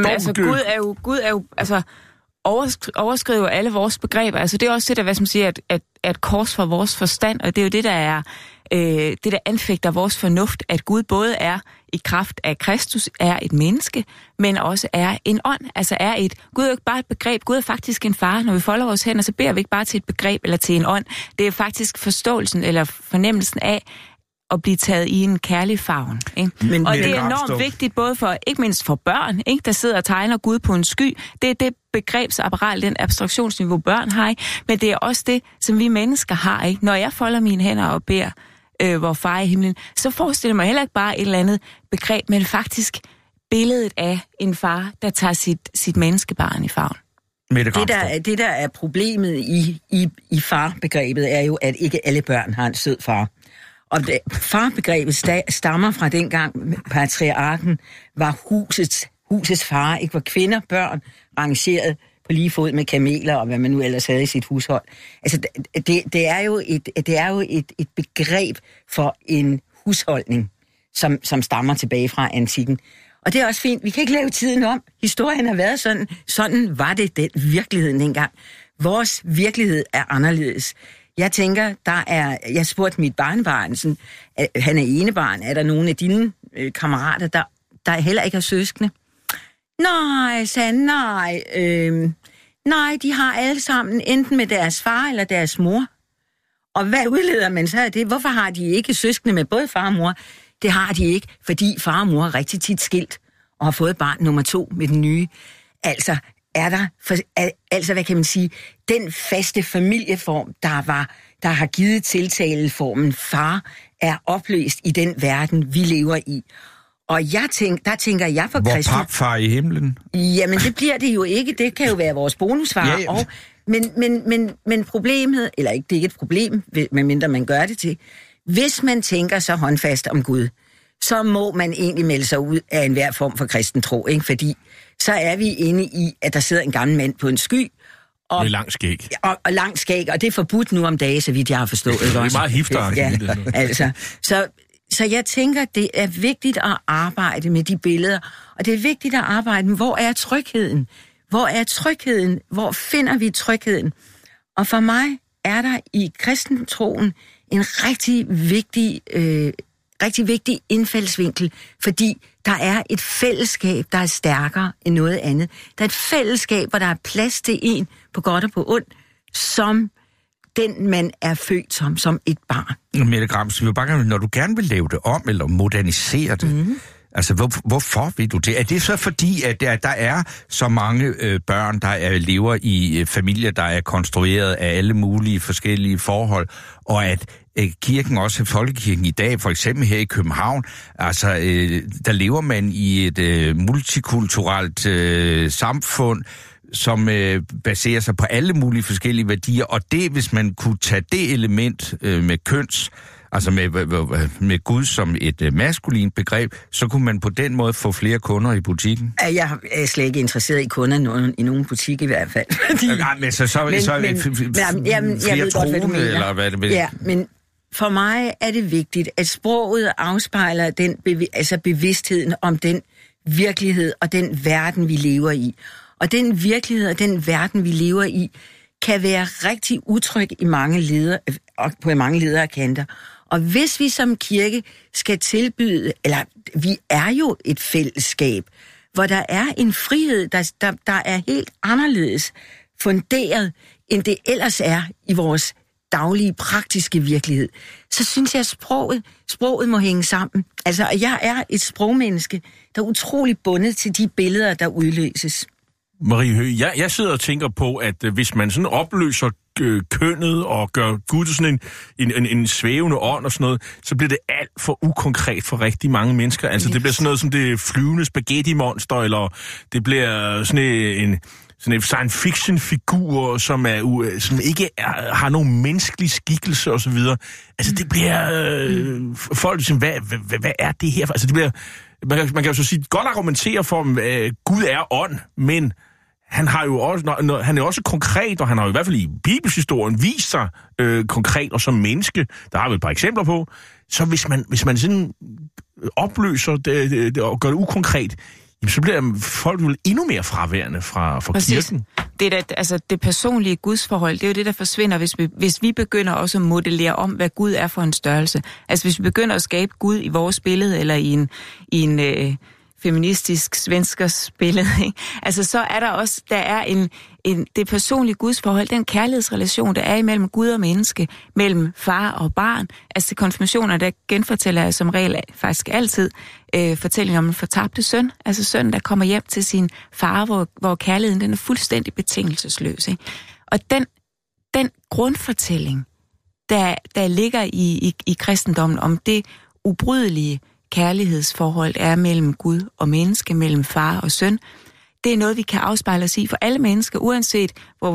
Gud er jo overskriver alle vores begreber. Altså det er også det, der, hvad man siger, at kors for vores forstand, og det er jo det, der er det, der anfægter vores fornuft, at Gud både er i kraft af Kristus, er et menneske, men også er en ånd. Altså Gud er jo ikke bare et begreb, Gud er faktisk en far. Når vi folder vores hænder, så beder vi ikke bare til et begreb eller til en ånd. Det er faktisk forståelsen eller fornemmelsen af at blive taget i en kærlig favn. Ikke? Og det er enormt vigtigt, både for, ikke mindst for børn, ikke, der sidder og tegner Gud på en sky. Det er det begrebsapparat, den abstraktionsniveau børn har, ikke? Men det er også det, som vi mennesker har. Ikke? Når jeg folder mine hænder og beder vor far i himlen, så forestiller mig heller ikke bare et eller andet begreb, men faktisk billedet af en far, der tager sit menneskebarn i favn. Det der er problemet i farbegrebet, er jo, at ikke alle børn har en sød far. Og farbegrebet stammer fra dengang patriarken var husets far, ikke, hvor kvinder, børn rangeret på lige fod med kameler og hvad man nu ellers havde i sit hushold. Altså det er jo et begreb for en husholdning, som stammer tilbage fra antikken. Og det er også fint. Vi kan ikke lave tiden om. Historien har været sådan. Sådan var det den virkeligheden dengang. Vores virkelighed er anderledes. Jeg tænker, jeg spurgte mit barnebarn, sådan, han er enebarn, er der nogle af dine kammerater, der heller ikke har søskende? Nej, sagde han, nej. Nej, de har alle sammen enten med deres far eller deres mor. Og hvad udleder man så af det? Hvorfor har de ikke søskende med både far og mor? Det har de ikke, fordi far og mor er rigtig tit skilt og har fået barn nummer 2 med den nye. Altså, hvad kan man sige, den faste familieform, der har givet tiltaleformen far, er opløst i den verden, vi lever i. Og der tænker jeg på Kristus. Hvor papfar i himlen? Jamen, det bliver det jo ikke. Det kan jo være vores bonusfar. Ja. Men problemet, eller ikke, det er ikke et problem, medmindre man gør det til, hvis man tænker så håndfast om Gud, så må man egentlig melde sig ud af enhver form for kristen tro, ikke? Fordi så er vi inde i, at der sidder en gammel mand på en sky. Med lang skæg. Og lang skæg, og det er forbudt nu om dage, så vidt jeg har forstået. Det er meget hifter. Ja, altså. Så jeg tænker, det er vigtigt at arbejde med de billeder, og det er vigtigt at arbejde med, hvor er trygheden? Hvor er trygheden? Hvor finder vi trygheden? Og for mig er der i kristentroen en rigtig vigtig indfaldsvinkel, fordi der er et fællesskab, der er stærkere end noget andet. Der er et fællesskab, hvor der er plads til en på godt og på ondt, som den man er født som et barn. Mette Grams, når du gerne vil lave det om eller modernisere det, altså hvorfor vil du det? Er det så fordi, at der er så mange børn, der lever i familier, der er konstrueret af alle mulige forskellige forhold, og at kirken, også folkekirken i dag, for eksempel her i København, altså der lever man i et multikulturelt samfund, som baserer sig på alle mulige forskellige værdier, og det, hvis man kunne tage det element med køns altså med Gud som et maskulint begreb, så kunne man på den måde få flere kunder i butikken? Jeg er slet ikke interesseret i kunder i nogen butik i hvert fald. Flere troende, eller hvad det vil? Ja, men for mig er det vigtigt, at sproget afspejler den bevidstheden om den virkelighed og den verden, vi lever i. Og den virkelighed og den verden, vi lever i, kan være rigtig utryg i mange leder, og på mange lederkanter. Og hvis vi som kirke skal tilbyde, eller vi er jo et fællesskab, hvor der er en frihed, der er helt anderledes funderet, end det ellers er i vores daglige, praktiske virkelighed, så synes jeg, at sproget må hænge sammen. Altså, jeg er et sprogmenneske, der er utrolig bundet til de billeder, der udløses. Marie Høgh, jeg sidder og tænker på, at hvis man sådan opløser kønnet og gør Gud til sådan en svævende ånd og sådan noget, så bliver det alt for ukonkret for rigtig mange mennesker. Altså, det bliver sådan noget som det flyvende spaghetti-monster, eller det bliver sådan en science fiction figur, som ikke har nogen menneskelig skikkelse og så videre. Altså det bliver folk ligesom, hvad er det her? Altså det bliver, man kan jo så sige, godt argumentere for, Gud er ånd, men han har jo også, han er også konkret, og han har jo i hvert fald i bibelshistorien vist sig konkret og som menneske. Der har vi et par eksempler på. Så hvis man sådan opløser det og gør det ukonkret, så bliver folk vel endnu mere fraværende fra kirken. Det er altså det personlige gudsforhold, det er jo det, der forsvinder, hvis vi begynder også at modellere om, hvad Gud er for en størrelse. Altså hvis vi begynder at skabe Gud i vores billede, eller i en feministisk svenskers billede, ikke? Altså så er der også, det personlige gudsforhold, den kærlighedsrelation, der er imellem Gud og menneske, mellem far og barn. Altså til konfirmationer, der genfortæller jeg som regel faktisk altid fortælling om en fortabte søn, altså sønnen, der kommer hjem til sin far, hvor kærligheden den er fuldstændig betingelsesløs. Ikke? Og den grundfortælling, der ligger i kristendommen om det ubrydelige kærlighedsforhold er mellem Gud og menneske, mellem far og søn, det er noget, vi kan afspejle os i for alle mennesker, uanset hvor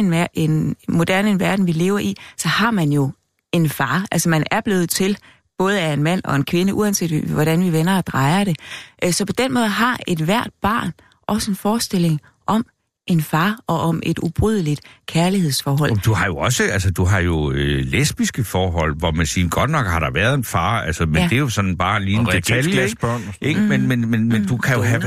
moderne en verden vi lever i, så har man jo en far. Altså man er blevet til både af en mand og en kvinde, uanset hvordan vi vender og drejer det. Så på den måde har et hvert barn også en forestilling om en far og om et ubrydeligt kærlighedsforhold. Du har jo også, lesbiske forhold, hvor man siger, godt nok har der været en far, altså, men det er jo sådan bare lige en detalje, ikke? Men du kan jo have,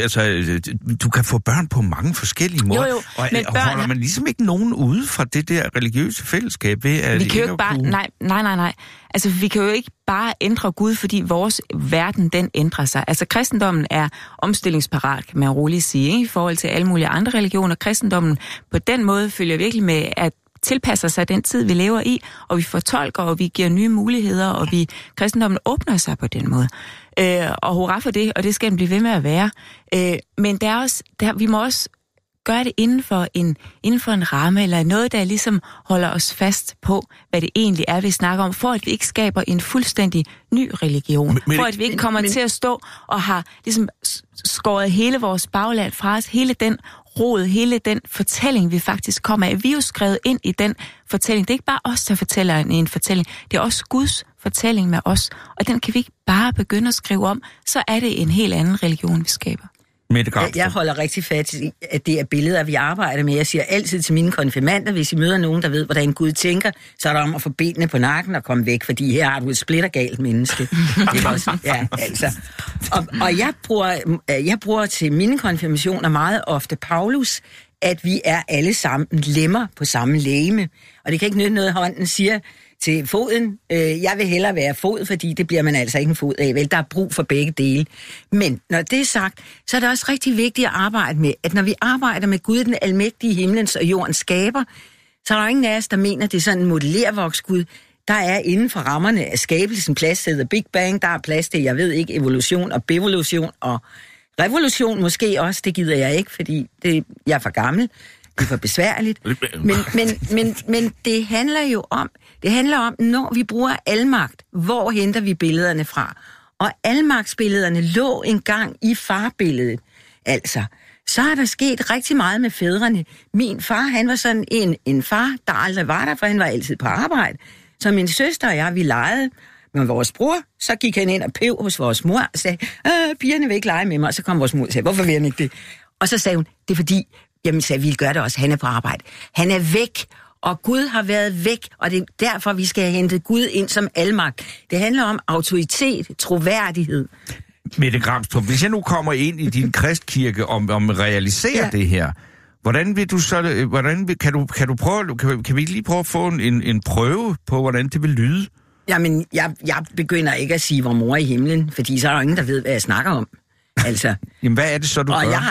du kan få børn på mange forskellige måder. Jo, og holder man ligesom ikke nogen ude fra det der religiøse fællesskab ved, at vi kan jo ikke bare, nej. Altså, vi kan jo ikke bare ændre Gud, fordi vores verden, den ændrer sig. Altså, kristendommen er omstillingsparat, kan man roligt sige, ikke? I forhold til alle mulige andre religioner. Kristendommen på den måde følger virkelig med at tilpasser sig den tid, vi lever i, og vi fortolker, og vi giver nye muligheder, og kristendommen åbner sig på den måde. Og hurra for det, og det skal den blive ved med at være. Men vi må også gøre det inden for en ramme, eller noget, der ligesom holder os fast på, hvad det egentlig er, vi snakker om, for at vi ikke skaber en fuldstændig ny religion. For at vi ikke kommer til at stå og har ligesom skåret hele vores bagland fra os, hele den rod, hele den fortælling, vi faktisk kommer af. Vi er jo skrevet ind i den fortælling. Det er ikke bare os, der fortæller en fortælling. Det er også Guds fortælling med os. Og den kan vi ikke bare begynde at skrive om. Så er det en helt anden religion, vi skaber. Jeg holder rigtig fast i, at det er billeder, vi arbejder med. Jeg siger altid til mine konfirmander, hvis I møder nogen, der ved, hvordan Gud tænker, så er der om at få benene på nakken og komme væk, fordi her har du et splittergalt menneske. Det er også, ja, altså. Og jeg bruger til mine konfirmationer meget ofte Paulus, at vi er alle sammen lemmer på samme legeme. Og det kan ikke nytte noget, hånden siger til foden. Jeg vil hellere være fod, fordi det bliver man altså ikke en fod af. Vel, der er brug for begge dele. Men når det er sagt, så er det også rigtig vigtigt at arbejde med, at når vi arbejder med Gud, den almægtige himlens og jordens skaber, så er der ingen af os, der mener, det er sådan en modellervoksgud. Der er inden for rammerne af skabelsen plads til The Big Bang. Der er plads til, jeg ved ikke, evolution og bevolution og revolution måske også. Det gider jeg ikke, fordi jeg er for gammel. Det er for besværligt. Men det handler om, når vi bruger almagt, hvor henter vi billederne fra? Og almagtsbillederne lå engang i farbilledet. Altså, så er der sket rigtig meget med fædrene. Min far, han var sådan en far, der aldrig var der, for han var altid på arbejde. Så min søster og jeg, vi legede med vores bror, så gik han ind og pev hos vores mor og sagde, pigerne vil ikke lege med mig, og så kom vores mor og sagde, hvorfor vil han ikke det? Og så sagde hun, det er fordi, jamen sagde, vi gør det også, han er på arbejde. Han er væk, og Gud har været væk, og det er derfor, vi skal have hentet Gud ind som almagt. Det handler om autoritet, troværdighed. Mette Gramstrup, hvis jeg nu kommer ind i din kristkirke om realisere det her, hvordan vil du så, kan du prøve, kan vi lige prøve at få en prøve på, hvordan det vil lyde? Jamen, jeg begynder ikke at sige, hvor mor i himlen, fordi så er der ingen, der ved, hvad jeg snakker om. Altså. Jamen, hvad er det så, du gør?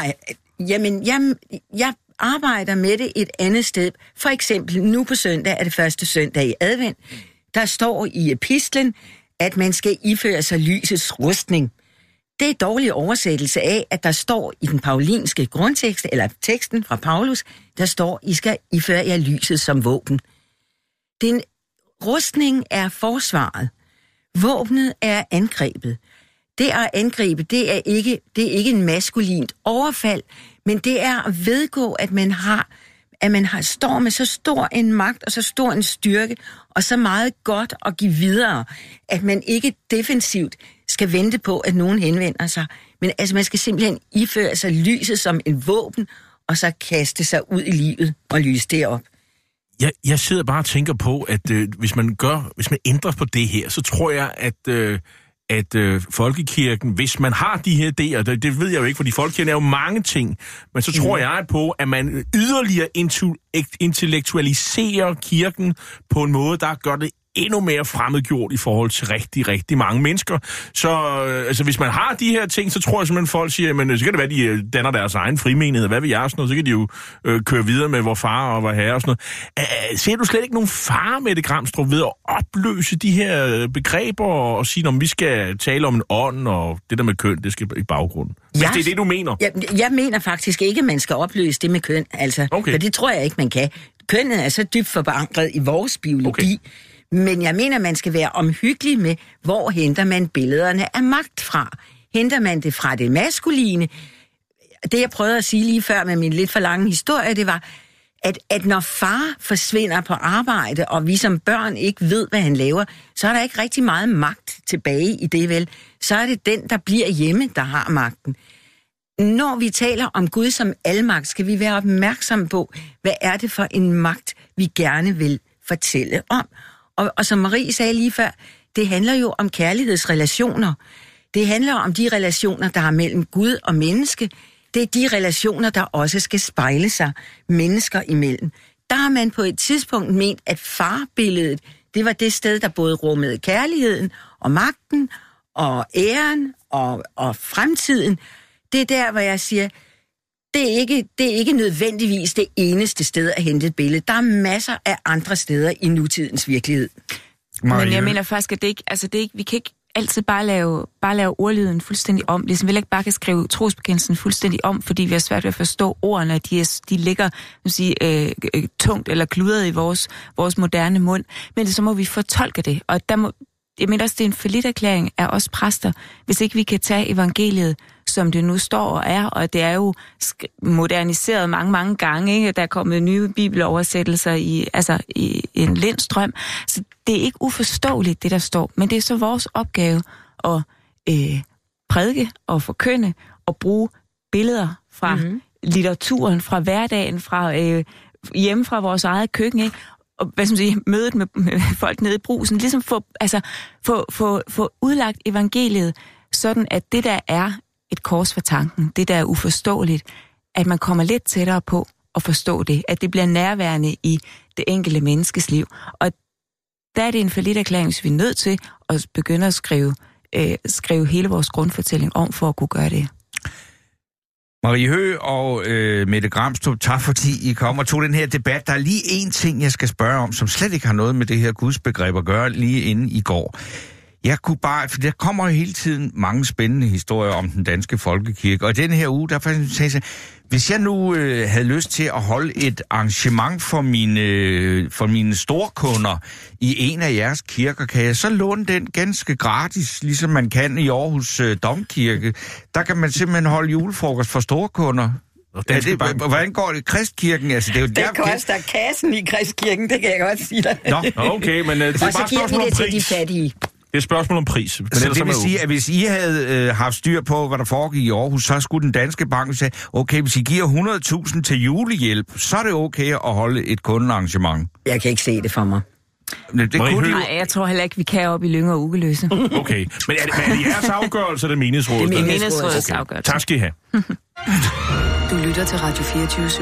Jeg arbejder med det et andet sted. For eksempel, nu på søndag er det første søndag i advent. Der står i epistlen, at man skal iføre sig lysets rustning. Det er en dårlig oversættelse af, at der står i den paulinske grundtekst, eller teksten fra Paulus, der står, I skal iføre jer lyset som våben. Den rustning er forsvaret. Våbnet er angrebet. Det at angribe, det er ikke en maskulint overfald, men det er at vedgå, at man står med så stor en magt og så stor en styrke, og så meget godt at give videre, at man ikke defensivt skal vente på, at nogen henvender sig. Men altså, man skal simpelthen iføre sig lyset som en våben, og så kaste sig ud i livet og lyse det op. Jeg sidder bare og tænker på, at hvis man ændrer på det her, så tror jeg, at folkekirken, hvis man har de her idéer, det ved jeg jo ikke, fordi folkekirken er jo mange ting, men så tror jeg på, at man yderligere intellektualiserer kirken på en måde, der gør det endnu mere fremmedgjort i forhold til rigtig, rigtig mange mennesker. Så altså, hvis man har de her ting, så tror jeg simpelthen, folk siger, men så kan det være, de danner deres egen frimenighed, hvad vil jeg, sådan noget, så kan de jo køre videre med vor far og vor herre og sådan noget. Ser du slet ikke nogen fare, Mette Gramstrup, ved at opløse de her begreber og sige, om vi skal tale om en ånd, og det der med køn, det skal i baggrunden? Hvis det er det, du mener. Jeg mener faktisk ikke, at man skal opløse det med køn, altså. Okay. For det tror jeg ikke, man kan. Kønnet er så dybt forankret i vores biologi. Okay. Men jeg mener, man skal være omhyggelig med, hvor henter man billederne af magt fra. Henter man det fra det maskuline? Det, jeg prøvede at sige lige før med min lidt for lange historie, det var, at når far forsvinder på arbejde, og vi som børn ikke ved, hvad han laver, så er der ikke rigtig meget magt tilbage i det, vel? Så er det den, der bliver hjemme, der har magten. Når vi taler om Gud som almagt, skal vi være opmærksomme på, hvad er det for en magt, vi gerne vil fortælle om. Og som Marie sagde lige før, det handler jo om kærlighedsrelationer. Det handler om de relationer, der er mellem Gud og menneske. Det er de relationer, der også skal spejle sig mennesker imellem. Der har man på et tidspunkt ment, at farbilledet, det var det sted, der både rummede kærligheden og magten og æren og fremtiden. Det er der, hvor jeg siger, det er ikke nødvendigvis det eneste sted at hente et billede. Der er masser af andre steder i nutidens virkelighed. Men jeg mener faktisk, at vi kan ikke altid bare lave ordlyden fuldstændig om. Ligesom vi ikke bare kan skrive trosbekendelsen fuldstændig om, fordi vi har svært ved at forstå ordene, de ligger tungt eller kludret i vores moderne mund. Men så må vi fortolke det, og jeg mener også, det er en falliterklæring af os præster, hvis ikke vi kan tage evangeliet, som det nu står og er, og det er jo moderniseret mange gange, ikke? Der er kommet nye bibeloversættelser i en lindstrøm. Så det er ikke uforståeligt, det der står, men det er så vores opgave at prædike og forkynde og bruge billeder fra litteraturen, fra hverdagen, fra hjemme fra vores eget køkken, ikke? Og mødet med folk nede i Brugsen, ligesom få udlagt evangeliet, sådan at det der er et kors for tanken, det der er uforståeligt, at man kommer lidt tættere på at forstå det, at det bliver nærværende i det enkelte menneskes liv. Og der er det en falliterklæring, hvis vi er nødt til at begynde at skrive hele vores grundfortælling om, for at kunne gøre det. Marie Høgh og Mette Gramstrup, tak fordi I kom og tog den her debat. Der er lige en ting, jeg skal spørge om, som slet ikke har noget med det her gudsbegreb at gøre, lige inden i går. For der kommer hele tiden mange spændende historier om den danske folkekirke, og i denne her uge, der faktisk sagde, hvis jeg nu havde lyst til at holde et arrangement for mine storkunder i en af jeres kirker, kan jeg så låne den ganske gratis, ligesom man kan i Aarhus Domkirke. Der kan man simpelthen holde julefrokost for storkunder. Hvordan går det? Kristkirken, altså det er jo Det koster kassen i Kristkirken, det kan jeg godt sige dig. Nå, okay, men det er bare og så giver vi det til de fattige. Det er et spørgsmål om pris. så det vil sige, at hvis I havde haft styr på, hvad der foregik i Aarhus, så skulle den danske bank sige, okay, hvis I giver 100.000 til julehjælp, så er det okay at holde et kundearrangement. Jeg kan ikke se det for mig. Nej, jeg tror heller ikke, vi kan op i Lyngge og Ugeløse. Okay, men er det jeres afgørelse, eller menighedsrådet? Det er menighedsrådets afgørelse. Tak skal I have. Du lytter til Radio 24/7.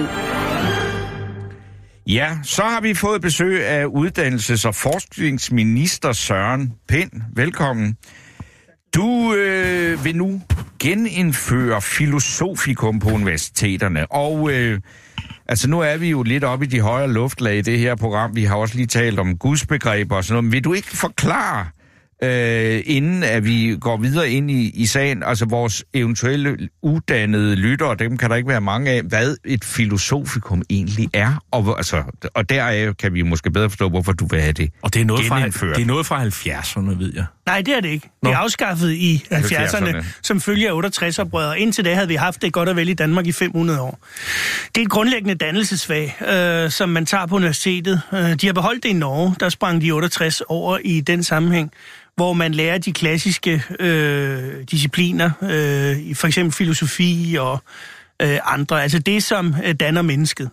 Ja, så har vi fået besøg af uddannelses- og forskningsminister Søren Pind. Velkommen. Du vil nu genindføre filosofikum på universiteterne, og altså nu er vi jo lidt oppe i de højere luftlag i det her program. Vi har også lige talt om gudsbegreber og sådan noget. Men vil du ikke forklare, inden at vi går videre ind i sagen, altså vores eventuelle uddannede lyttere, dem kan der ikke være mange af, hvad et filosofikum egentlig er, og deraf kan vi måske bedre forstå, hvorfor du vil have det. Og det er noget fra 70'erne, ved jeg. Nej, det er det ikke. Det er afskaffet i 70'erne, som følge af 68-oprøret. Indtil da havde vi haft det godt og vel i Danmark i 500 år. Det er et grundlæggende dannelsesfag, som man tager på universitetet. De har beholdt det i Norge, der sprang de 68 over i den sammenhæng, hvor man lærer de klassiske discipliner, for eksempel filosofi og andre, altså det, som danner mennesket.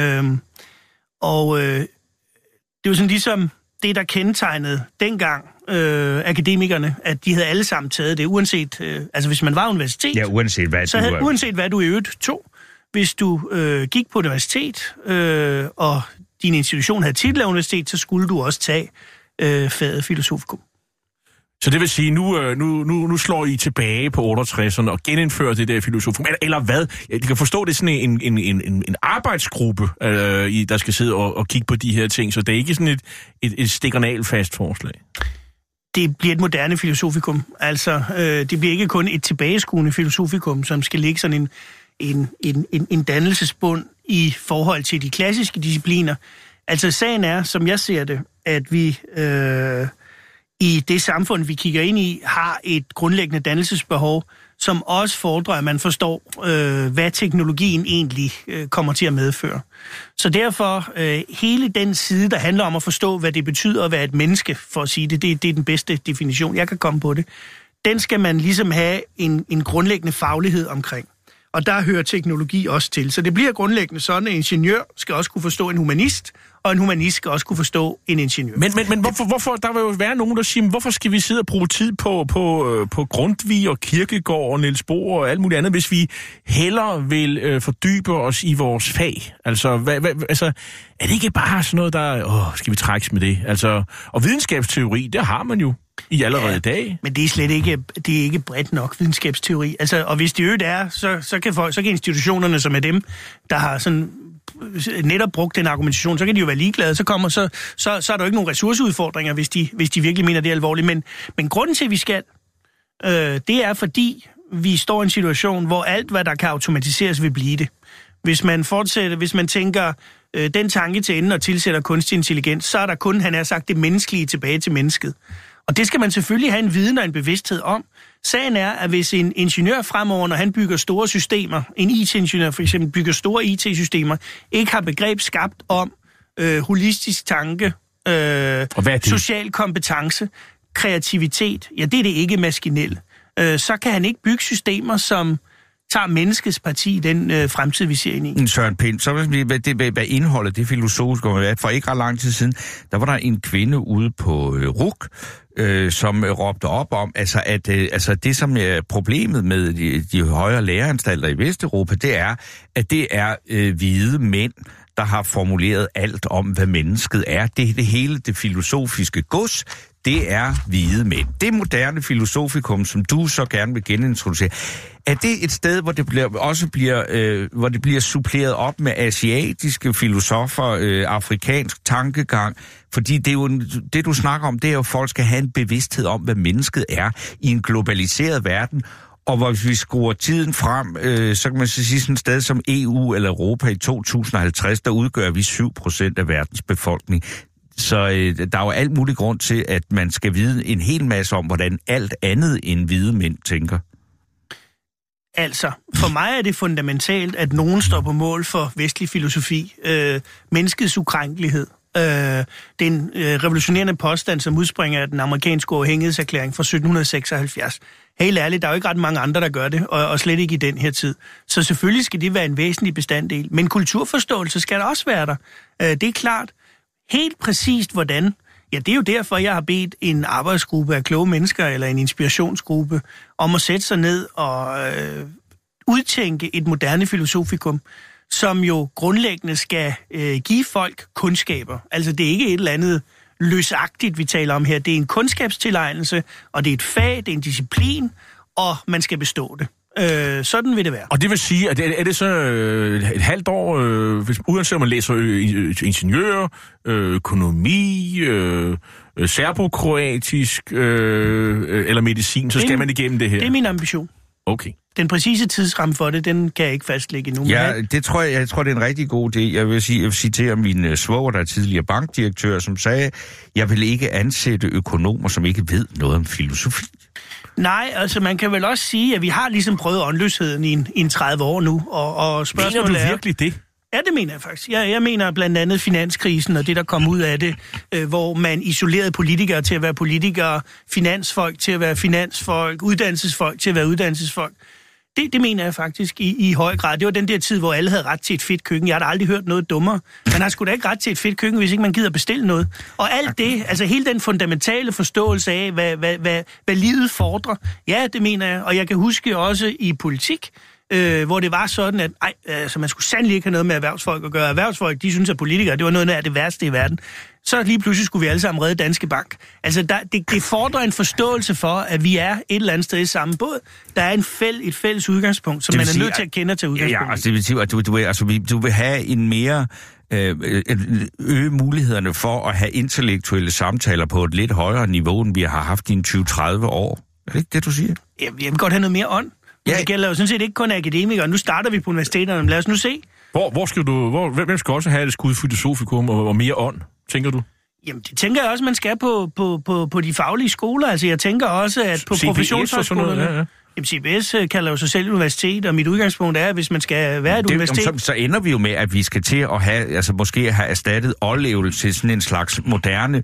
Og det er jo sådan ligesom det, der kendetegnede dengang akademikerne, at de havde alle sammen taget det, uanset, altså hvis man var universitet, ja, uanset hvad du i øvrigt tog. Hvis du gik på universitet, og din institution havde titel af universitet, så skulle du også tage faget filosofikum. Så det vil sige, nu slår I tilbage på 68'erne og genindfører det der filosofikum, eller hvad? Jeg kan forstå, det er sådan en arbejdsgruppe, der skal sidde og kigge på de her ting, så det er ikke sådan et stikernalfast forslag. Det bliver et moderne filosofikum. Altså, det bliver ikke kun et tilbageskuende filosofikum, som skal ligge sådan en dannelsesbund i forhold til de klassiske discipliner. Altså, sagen er, som jeg ser det, at vi i det samfund, vi kigger ind i, har et grundlæggende dannelsesbehov, som også fordrer, at man forstår, hvad teknologien egentlig kommer til at medføre. Så derfor, hele den side, der handler om at forstå, hvad det betyder at være et menneske, for at sige det, det er den bedste definition, jeg kan komme på det, den skal man ligesom have en grundlæggende faglighed omkring. Og der hører teknologi også til. Så det bliver grundlæggende sådan, at en ingeniør skal også kunne forstå en humanist, og en humanist skal også kunne forstå en ingeniør. Men hvorfor der vil jo være nogen, der siger, hvorfor skal vi sidde og bruge tid på Grundtvig og Kierkegaard og Niels Bohr og alt muligt andet, hvis vi hellere vil fordybe os i vores fag? Altså, altså er det ikke bare sådan noget, der skal vi trækkes med det? Altså, og videnskabsteori, det har man jo i allerede i dag. Men det er slet ikke bredt nok videnskabsteori. Altså, og hvis det øvrigt er, så kan institutionerne, som er dem, der har sådan netop brugt den argumentation, så kan de jo være ligeglade. Så er der jo ikke nogen ressourceudfordringer, hvis de virkelig mener det er alvorligt. Men grunden til, at vi skal, det er fordi, vi står i en situation, hvor alt, hvad der kan automatiseres, vil blive det. Hvis man tænker den tanke til enden og tilsætter kunstig intelligens, så er der kun, han har sagt, det menneskelige tilbage til mennesket. Og det skal man selvfølgelig have en viden og en bevidsthed om. Sagen er, at hvis en ingeniør fremover, når han bygger store systemer, en IT-ingeniør for eksempel bygger store IT-systemer, ikke har begreb skabt om holistisk tanke, social kompetence, kreativitet, ja, det er det ikke maskinelle. Så kan han ikke bygge systemer, som tager menneskets parti i den fremtid, vi ser ind i. Søren Pind, så hvad indholdet det filosofiske var. For ikke ret lang tid siden, der var der en kvinde ude på RUC, som råbte op om, at det, som er problemet med de højere læreanstalter i Vesteuropa, det er, at det er hvide mænd, der har formuleret alt om, hvad mennesket er. Det hele det filosofiske gods, det er hvide mænd. Det moderne filosofikum, som du så gerne vil genintroducere, er det et sted, hvor det bliver suppleret op med asiatiske filosofer, afrikansk tankegang? Fordi det er jo det, du snakker om, det er jo, at folk skal have en bevidsthed om, hvad mennesket er i en globaliseret verden. Og hvis vi skruer tiden frem, så kan man sige sådan et sted som EU eller Europa i 2050, der udgør vi 7% af verdens befolkning. Så der er jo alt mulig grund til, at man skal vide en hel masse om, hvordan alt andet end hvide mænd tænker. Altså, for mig er det fundamentalt, at nogen står på mål for vestlig filosofi. Menneskets ukrænkelighed. Det er en revolutionerende påstand, som udspringer af den amerikanske uafhængighedserklæring fra 1776. Helt ærligt, der er jo ikke ret mange andre, der gør det, og slet ikke i den her tid. Så selvfølgelig skal det være en væsentlig bestanddel. Men kulturforståelse skal der også være der. Det er klart. Helt præcist hvordan? Ja, det er jo derfor, jeg har bedt en arbejdsgruppe af kloge mennesker, eller en inspirationsgruppe, om at sætte sig ned og udtænke et moderne filosofikum, som jo grundlæggende skal give folk kundskaber. Altså, det er ikke et eller andet løsagtigt, vi taler om her. Det er en kundskabstilegnelse, og det er et fag, det er en disciplin, og man skal bestå det. Sådan vil det være. Og det vil sige, at er det så et halvt år, uanset om man læser ingeniør, økonomi, serbokroatisk eller medicin, så skal man igennem det her? Det er min ambition. Okay. Den præcise tidsramme for det, den kan jeg ikke fastlægge endnu. Ja, det tror jeg tror, det er en rigtig god idé. Jeg vil citere min svoger, der er tidligere bankdirektør, som sagde, jeg vil ikke ansætte økonomer, som ikke ved noget om filosofi. Nej, altså man kan vel også sige, at vi har ligesom prøvet åndløsheden i en 30 år nu, og spørgsmålet mener du virkelig det? Ja, det mener jeg faktisk. Jeg mener blandt andet finanskrisen og det, der kom ud af det, hvor man isolerede politikere til at være politikere, finansfolk til at være finansfolk, uddannelsesfolk til at være uddannelsesfolk. Det mener jeg faktisk i høj grad. Det var den der tid, hvor alle havde ret til et fedt køkken. Jeg har da aldrig hørt noget dummere. Man har sgu da ikke ret til et fedt køkken, hvis ikke man gider bestille noget. Og alt det, altså hele den fundamentale forståelse af, hvad livet fordrer, ja, det mener jeg. Og jeg kan huske også i politik, hvor det var sådan, at altså, man skulle sandelig ikke have noget med erhvervsfolk at gøre. Erhvervsfolk, de synes, at politikere, det var noget af det værste i verden. Så lige pludselig skulle vi alle sammen redde Danske Bank. Altså, det fordrer en forståelse for, at vi er et eller andet sted i samme båd. Der er et fælles udgangspunkt, som man er nødt til at kende og tage udgangspunkt. Ja, altså, det vil sige, at du vil have en mere øge mulighederne for at have intellektuelle samtaler på et lidt højere niveau, end vi har haft i 20-30 år. Er det ikke det, du siger? Jeg vil godt have noget mere ånd. Ja. Det gælder jo sådan set ikke kun akademikere. Nu starter vi på universiteterne. Lad os nu se. Hvem skal også have et skud filosofikum og mere ånd, tænker du? Jamen, det tænker jeg også, man skal på de faglige skoler. Altså, jeg tænker også, at på professionshøjskolerne... Ja. Jamen, CBS kalder jo sig selv universitet, og mit udgangspunkt er, at hvis man skal være et universitet... Så ender vi jo med, at vi skal til at have, altså måske have erstattet overlevelse til sådan en slags moderne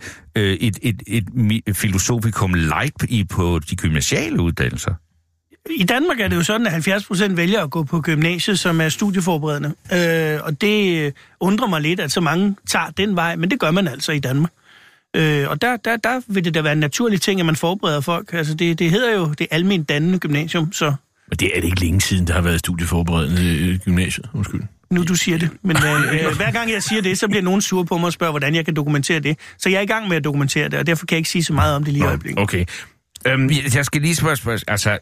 et filosofikum light på de gymnasiale uddannelser. I Danmark er det jo sådan, at 70% vælger at gå på gymnasiet, som er studieforberedende. Og det undrer mig lidt, at så mange tager den vej, men det gør man altså i Danmark. Og der vil det da være en naturlig ting, at man forbereder folk. Altså det hedder jo det alment dannende gymnasium, så... Men det er det ikke længe siden, der har været studieforberedende gymnasiet, undskyld. Nu du siger det, men hver gang jeg siger det, så bliver nogen sur på mig og spørger, hvordan jeg kan dokumentere det. Så jeg er i gang med at dokumentere det, og derfor kan jeg ikke sige så meget om det lige i øjeblikket. Okay. Jeg skal lige spørge, altså...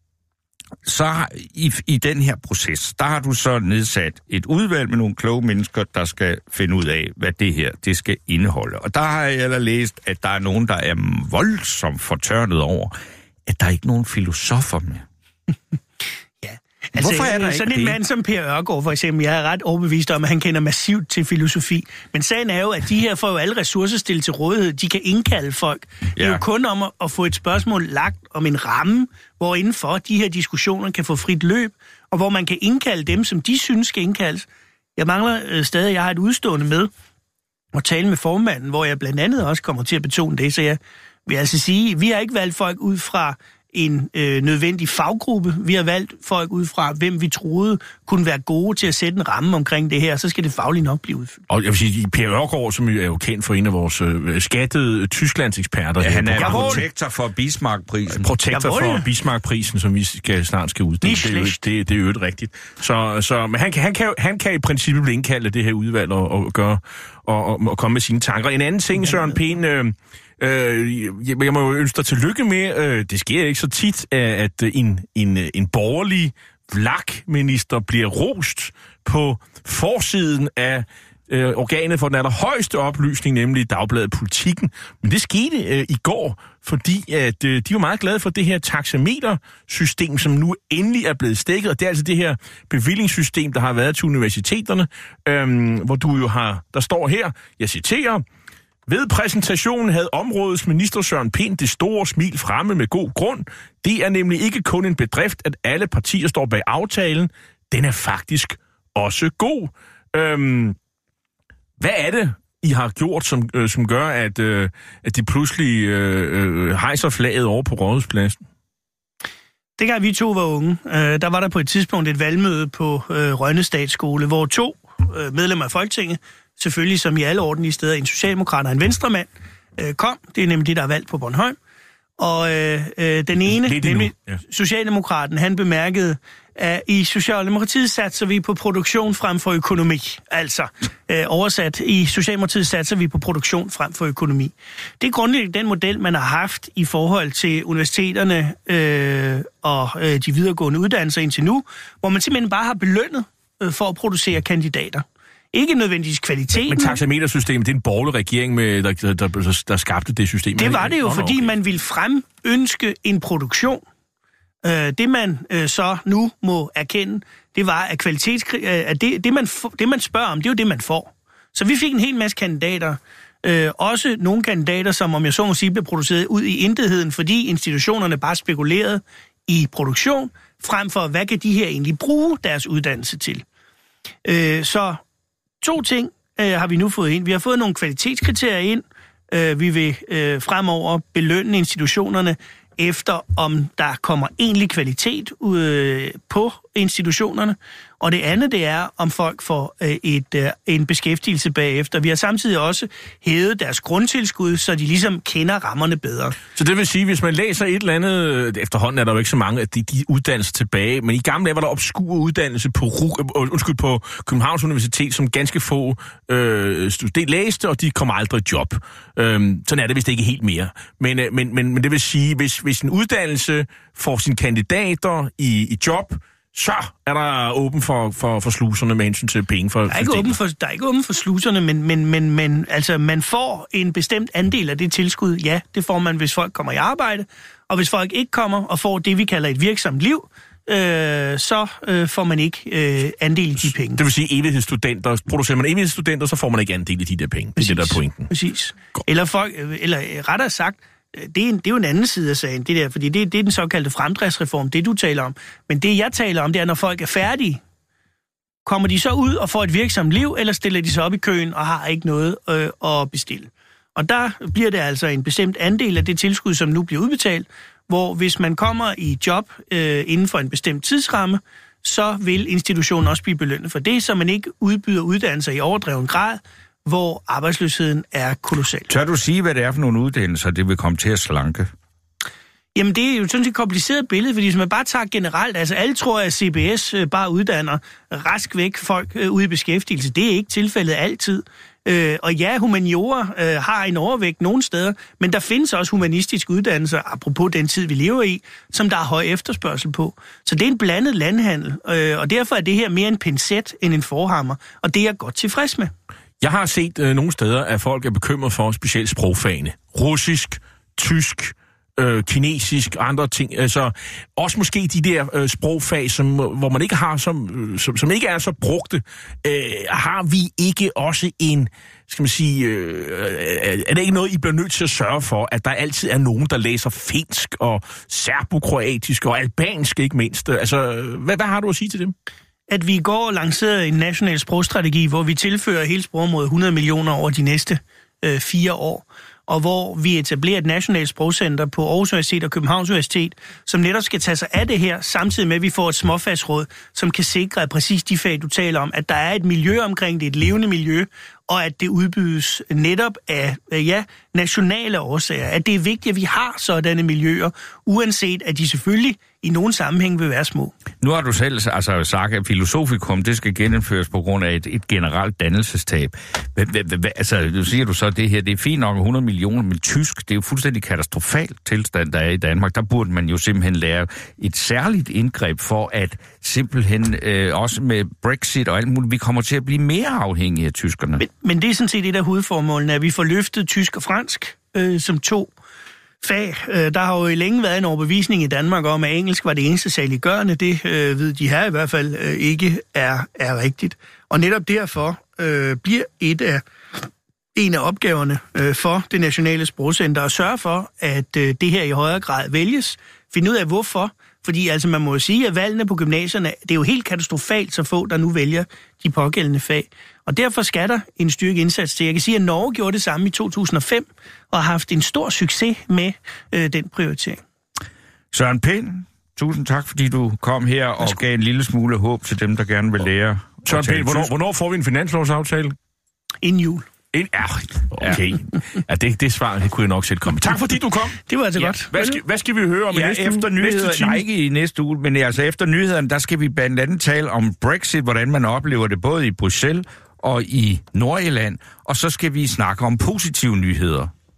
Så i den her proces, der har du så nedsat et udvalg med nogle kloge mennesker, der skal finde ud af, hvad det her det skal indeholde. Og der har jeg da læst, at der er nogen, der er voldsomt fortørnet over, at der er ikke nogen filosofer med. Ja. Altså, hvorfor er der sådan en mand som Per Ørgaard, for eksempel, jeg er ret overbevist om, at han kender massivt til filosofi. Men sagen er jo, at de her får jo alle ressourcer stillet til rådighed. De kan indkalde folk. Ja. Det er jo kun om at få et spørgsmål lagt om en ramme, hvor indenfor de her diskussioner kan få frit løb, og hvor man kan indkalde dem, som de synes skal indkaldes. Jeg mangler stadig, jeg har et udstående med at tale med formanden, hvor jeg blandt andet også kommer til at betone det. Så jeg vil altså sige, vi har ikke valgt folk ud fra en nødvendig faggruppe. Vi har valgt folk ud fra, hvem vi troede kunne være gode til at sætte en ramme omkring det her, så skal det fagligt nok blive udfyldt. Og jeg vil sige, Per Ørgaard, som er jo kendt for en af vores skattede Tysklands eksperter. Ja, han er protektor for Bismarck-prisen. Protektor for Bismarck-prisen, som vi snart skal uddele. Det er jo et rigtigt. Men han kan i princippet blive indkaldt af det her udvalg og komme med sine tanker. En anden ting, Søren Pind... jeg må jo ønske dig tillykke med, det sker ikke så tit, at en borgerlig vlakminister bliver rost på forsiden af organet for den allerhøjeste oplysning, nemlig Dagbladet Politikken. Men det skete i går, fordi at de var meget glade for det her taxametersystem, som nu endelig er blevet stikket. Og det er altså det her bevillingssystem, der har været til universiteterne, hvor du jo har, der står her, jeg citerer, Ved præsentationen havde områdets minister Søren Pind det store smil fremme med god grund. Det er nemlig ikke kun en bedrift, at alle partier står bag aftalen. Den er faktisk også god. Hvad er det, I har gjort, som gør, at de pludselig hejser flaget over på Rådhuspladsen? Dengang vi to var unge, der var der på et tidspunkt et valgmøde på Rønne Statsskole, hvor 2 medlemmer af Folketinget, selvfølgelig som i alle ordentlige steder, en socialdemokrat og en venstremand, kom. Det er nemlig det, der er valgt på Bornholm. Og den ene, nemlig Socialdemokraten, han bemærkede, at i Socialdemokratiet satser vi på produktion frem for økonomi. Altså oversat, i Socialdemokratiet satser vi på produktion frem for økonomi. Det er grundlæggende den model, man har haft i forhold til universiteterne og de videregående uddannelser indtil nu, hvor man simpelthen bare har belønnet for at producere kandidater. Ikke nødvendigvis kvaliteten. Men taxametersystemet, det er en borgerlig regering, der skabte det system. Det var det jo, fordi man ville fremønske en produktion. Det man så nu må erkende, det var, at det man spørger om, det er jo det, man får. Så vi fik en hel masse kandidater. Også nogle kandidater, som om jeg så må sige, blev produceret ud i intetheden, fordi institutionerne bare spekulerede i produktion, frem for, hvad kan de her egentlig bruge deres uddannelse til. Så 2 ting har vi nu fået ind. Vi har fået nogle kvalitetskriterier ind. Vi vil fremover belønne institutionerne efter, om der kommer egentlig kvalitet på institutionerne. Og det andet, det er, om folk får en beskæftigelse bagefter. Vi har samtidig også hævet deres grundtilskud, så de ligesom kender rammerne bedre. Så det vil sige, hvis man læser et eller andet, efterhånden er der jo ikke så mange af de uddannelser tilbage, men i gamle dage var der obskur uddannelse på Københavns Universitet, som ganske få læste, og de kommer aldrig i job. Sådan er det vist ikke helt mere. Men det vil sige, hvis en uddannelse får sine kandidater i job, så er der åben for sluserne med hensyn til penge for der er ikke åben for sluserne, men altså, man får en bestemt andel af det tilskud. Ja, det får man, hvis folk kommer i arbejde. Og hvis folk ikke kommer og får det, vi kalder et virksomt liv, så får man ikke andel i de penge. Det vil sige, evighedsstudenter. Producerer man evighedsstudenter, så får man ikke andel i de der penge. Præcis. Det er det, der er pointen. Præcis. Eller rettere sagt, det er jo en anden side af sagen, det der, fordi det er den såkaldte fremdriftsreform, det du taler om. Men det jeg taler om, det er, når folk er færdige, kommer de så ud og får et virksomt liv, eller stiller de sig op i køen og har ikke noget at bestille. Og der bliver det altså en bestemt andel af det tilskud, som nu bliver udbetalt, hvor hvis man kommer i job inden for en bestemt tidsramme, så vil institutionen også blive belønnet for det, så man ikke udbyder uddannelser i overdreven grad, hvor arbejdsløsheden er kolossal. Tør du sige, hvad det er for nogle uddannelser, det vil komme til at slanke? Jamen, det er jo sådan et kompliceret billede, fordi hvis man bare tager generelt, altså alle tror, at CBS bare uddanner rask væk folk ude i beskæftigelse. Det er ikke tilfældet altid. Og ja, humaniora har en overvægt nogle steder, men der findes også humanistiske uddannelser, apropos den tid, vi lever i, som der er høj efterspørgsel på. Så det er en blandet landhandel, og derfor er det her mere en pincet end en forhammer, og det er jeg godt tilfreds med. Jeg har set nogle steder, at folk er bekymret for specielt sprogfagene. Russisk, tysk, kinesisk og andre ting. Altså, også måske de der sprogfag, hvor man ikke har, som ikke er så brugte. Har vi ikke også en, skal man sige, er det ikke noget, I bliver nødt til at sørge for, at der altid er nogen, der læser finsk og serbokroatisk og albansk, ikke mindst? Altså, hvad har du at sige til dem? At vi i går lancerede en national sprogstrategi, hvor vi tilfører hele sprogområdet 100 millioner over de næste 4 år, og hvor vi etablerer et nationalt sprogcenter på Aarhus Universitet og Københavns Universitet, som netop skal tage sig af det her, samtidig med, at vi får et småfagsråd, som kan sikre, at præcis de fag, du taler om, at der er et miljø omkring det, et levende miljø, og at det udbydes netop af nationale årsager. At det er vigtigt, at vi har sådanne miljøer, uanset at de selvfølgelig i nogle sammenhæng vil være små. Nu har du selv sagt, at filosofikum, det skal genindføres på grund af et generelt dannelsestab. Altså, nu siger du så, at det her, det er fint nok 100 millioner, men tysk, det er jo fuldstændig katastrofal tilstand, der er i Danmark. Der burde man jo simpelthen lære et særligt indgreb for, at simpelthen også med Brexit og alt muligt, vi kommer til at blive mere afhængige af tyskerne. Men det er sådan set et af hovedformålene, at vi får løftet tysk og fransk som 2 fag. Der har jo længe været en overbevisning i Danmark om, at engelsk var det eneste saliggørende. Det ved de her i hvert fald ikke er rigtigt. Og netop derfor bliver et af en af opgaverne for det nationale sprogcenter at sørge for, at det her i højere grad vælges. Finde ud af, hvorfor. Fordi altså, man må jo sige, at valgene på gymnasierne, det er jo helt katastrofalt, så få, der nu vælger de pågældende fag. Og derfor skal der en styrke indsats til. Jeg kan sige, at Norge gjorde det samme i 2005, og har haft en stor succes med den prioritering. Søren Pind, tusind tak, fordi du kom her og gav en lille smule håb til dem, der gerne vil lære. Søren Pind, hvornår får vi en finanslovsaftale? Inden jul. Okay. Ja, det svar, det kunne jeg nok sætte komme. Tak fordi du kom. Det var altså godt. Hvad skal vi høre om næste efter nyhederne? Nej, ikke i næste uge, men altså efter nyhederne, der skal vi blandt andet tale om Brexit, hvordan man oplever det både i Bruxelles og i Nordjylland, og så skal vi snakke om positive nyheder.